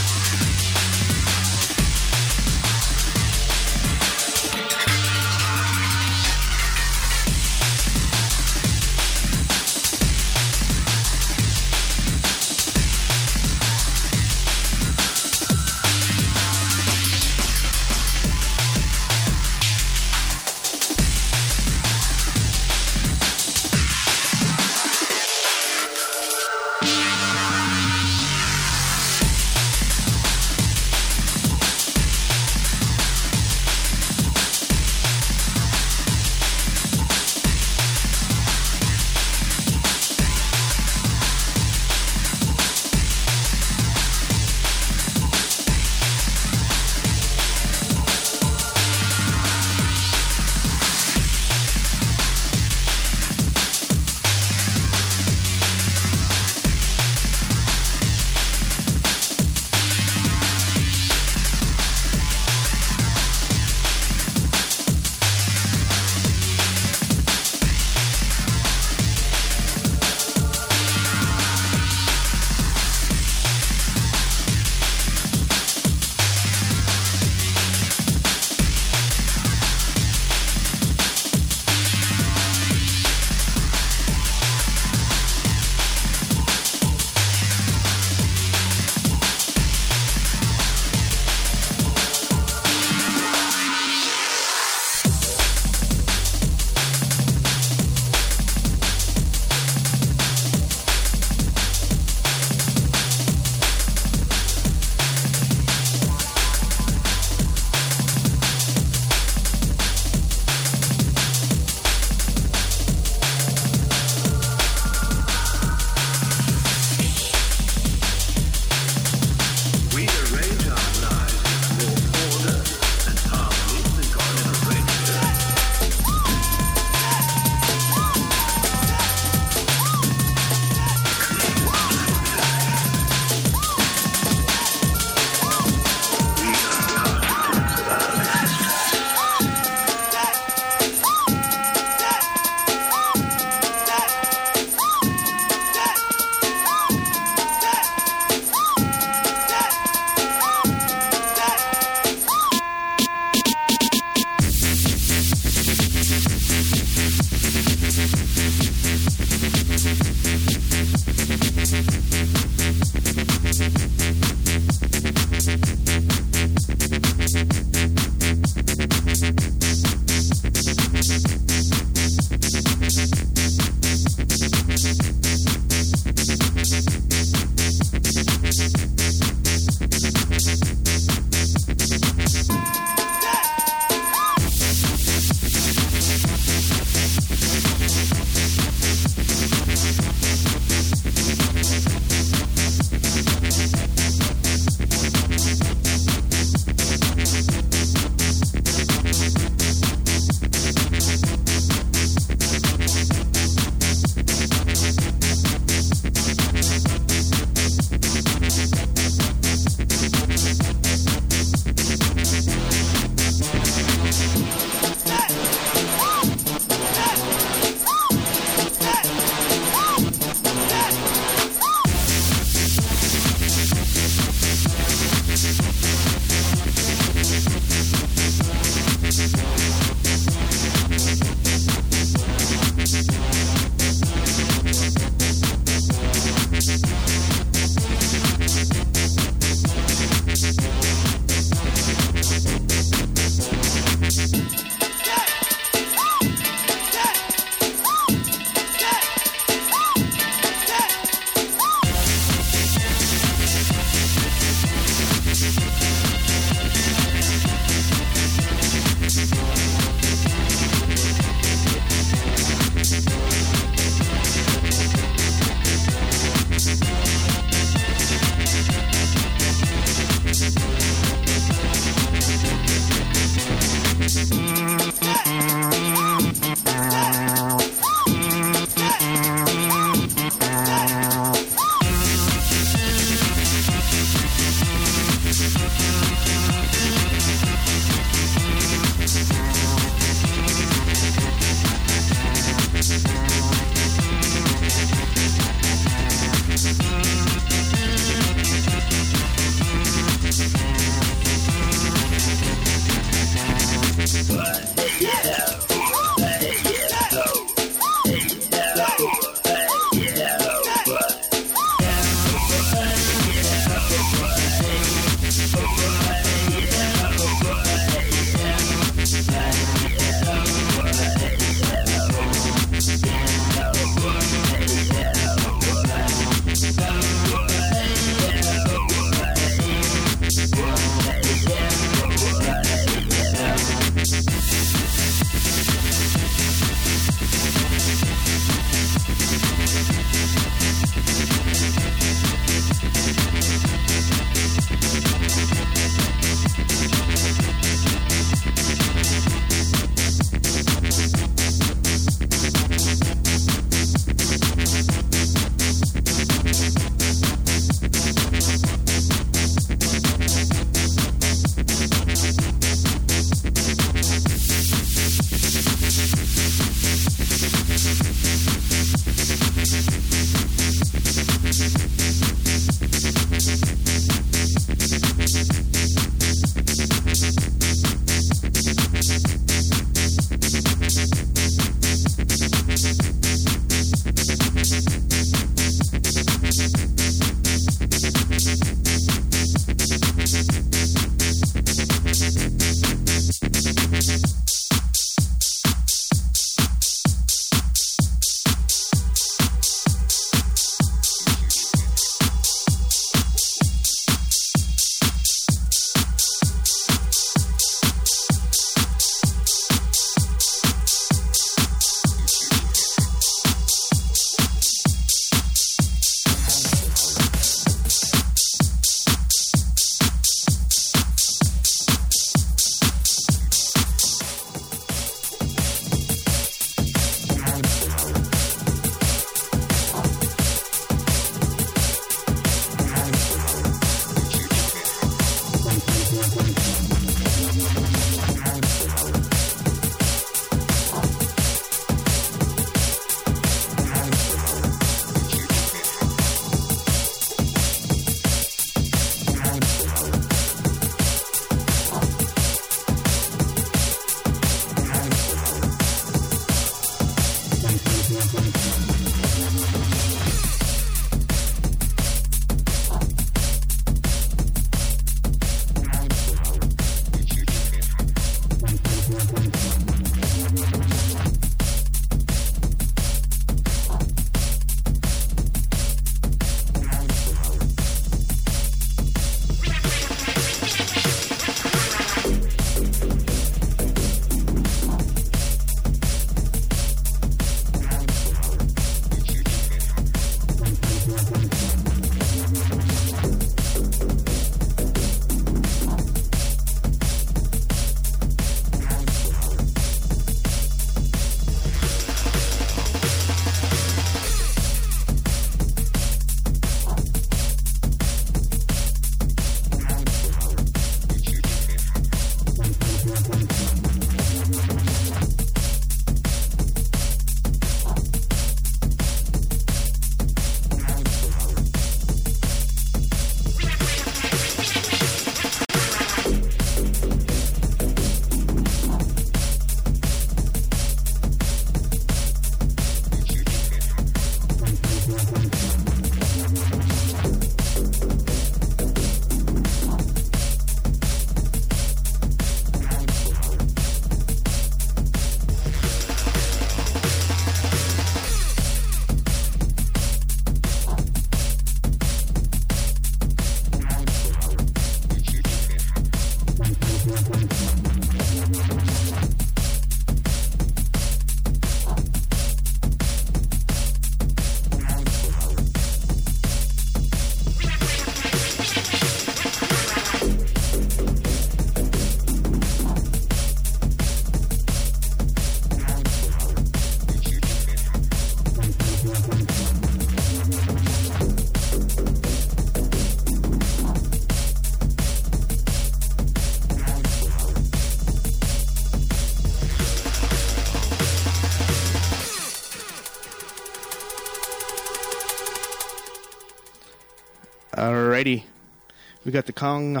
Alrighty. We got the Kong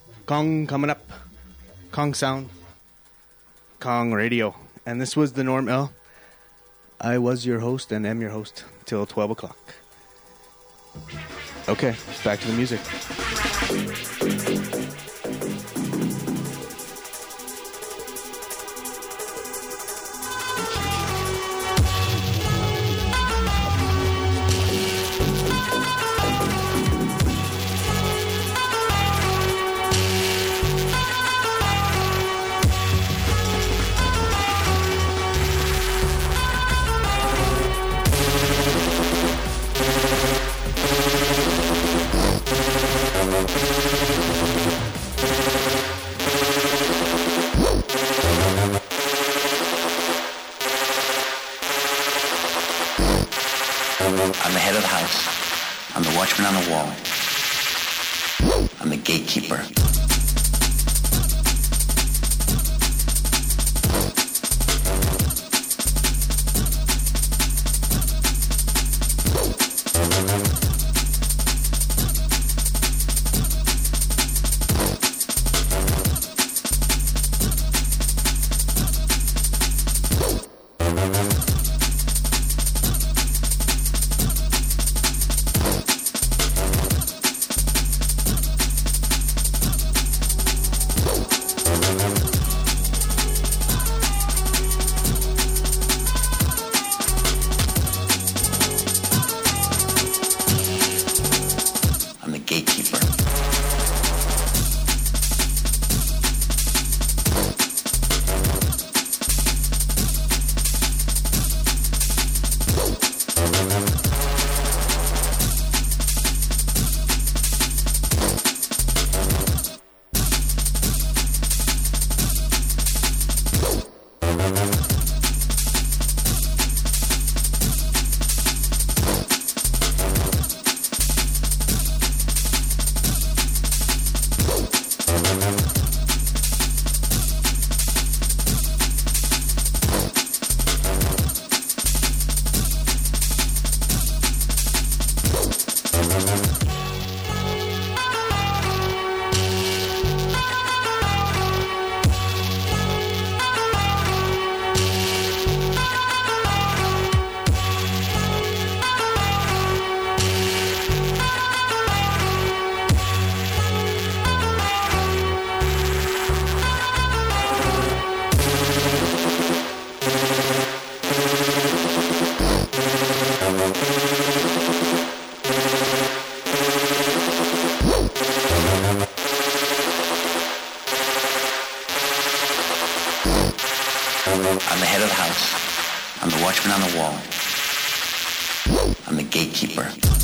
coming up. Kong Sound. Kong Radio. And this was the Norm L. I was your host and am your host till 12 o'clock. Okay, back to the music. I'm the head of the house. I'm the watchman on the wall. I'm the gatekeeper. watchman on the wall. I'm the gatekeeper.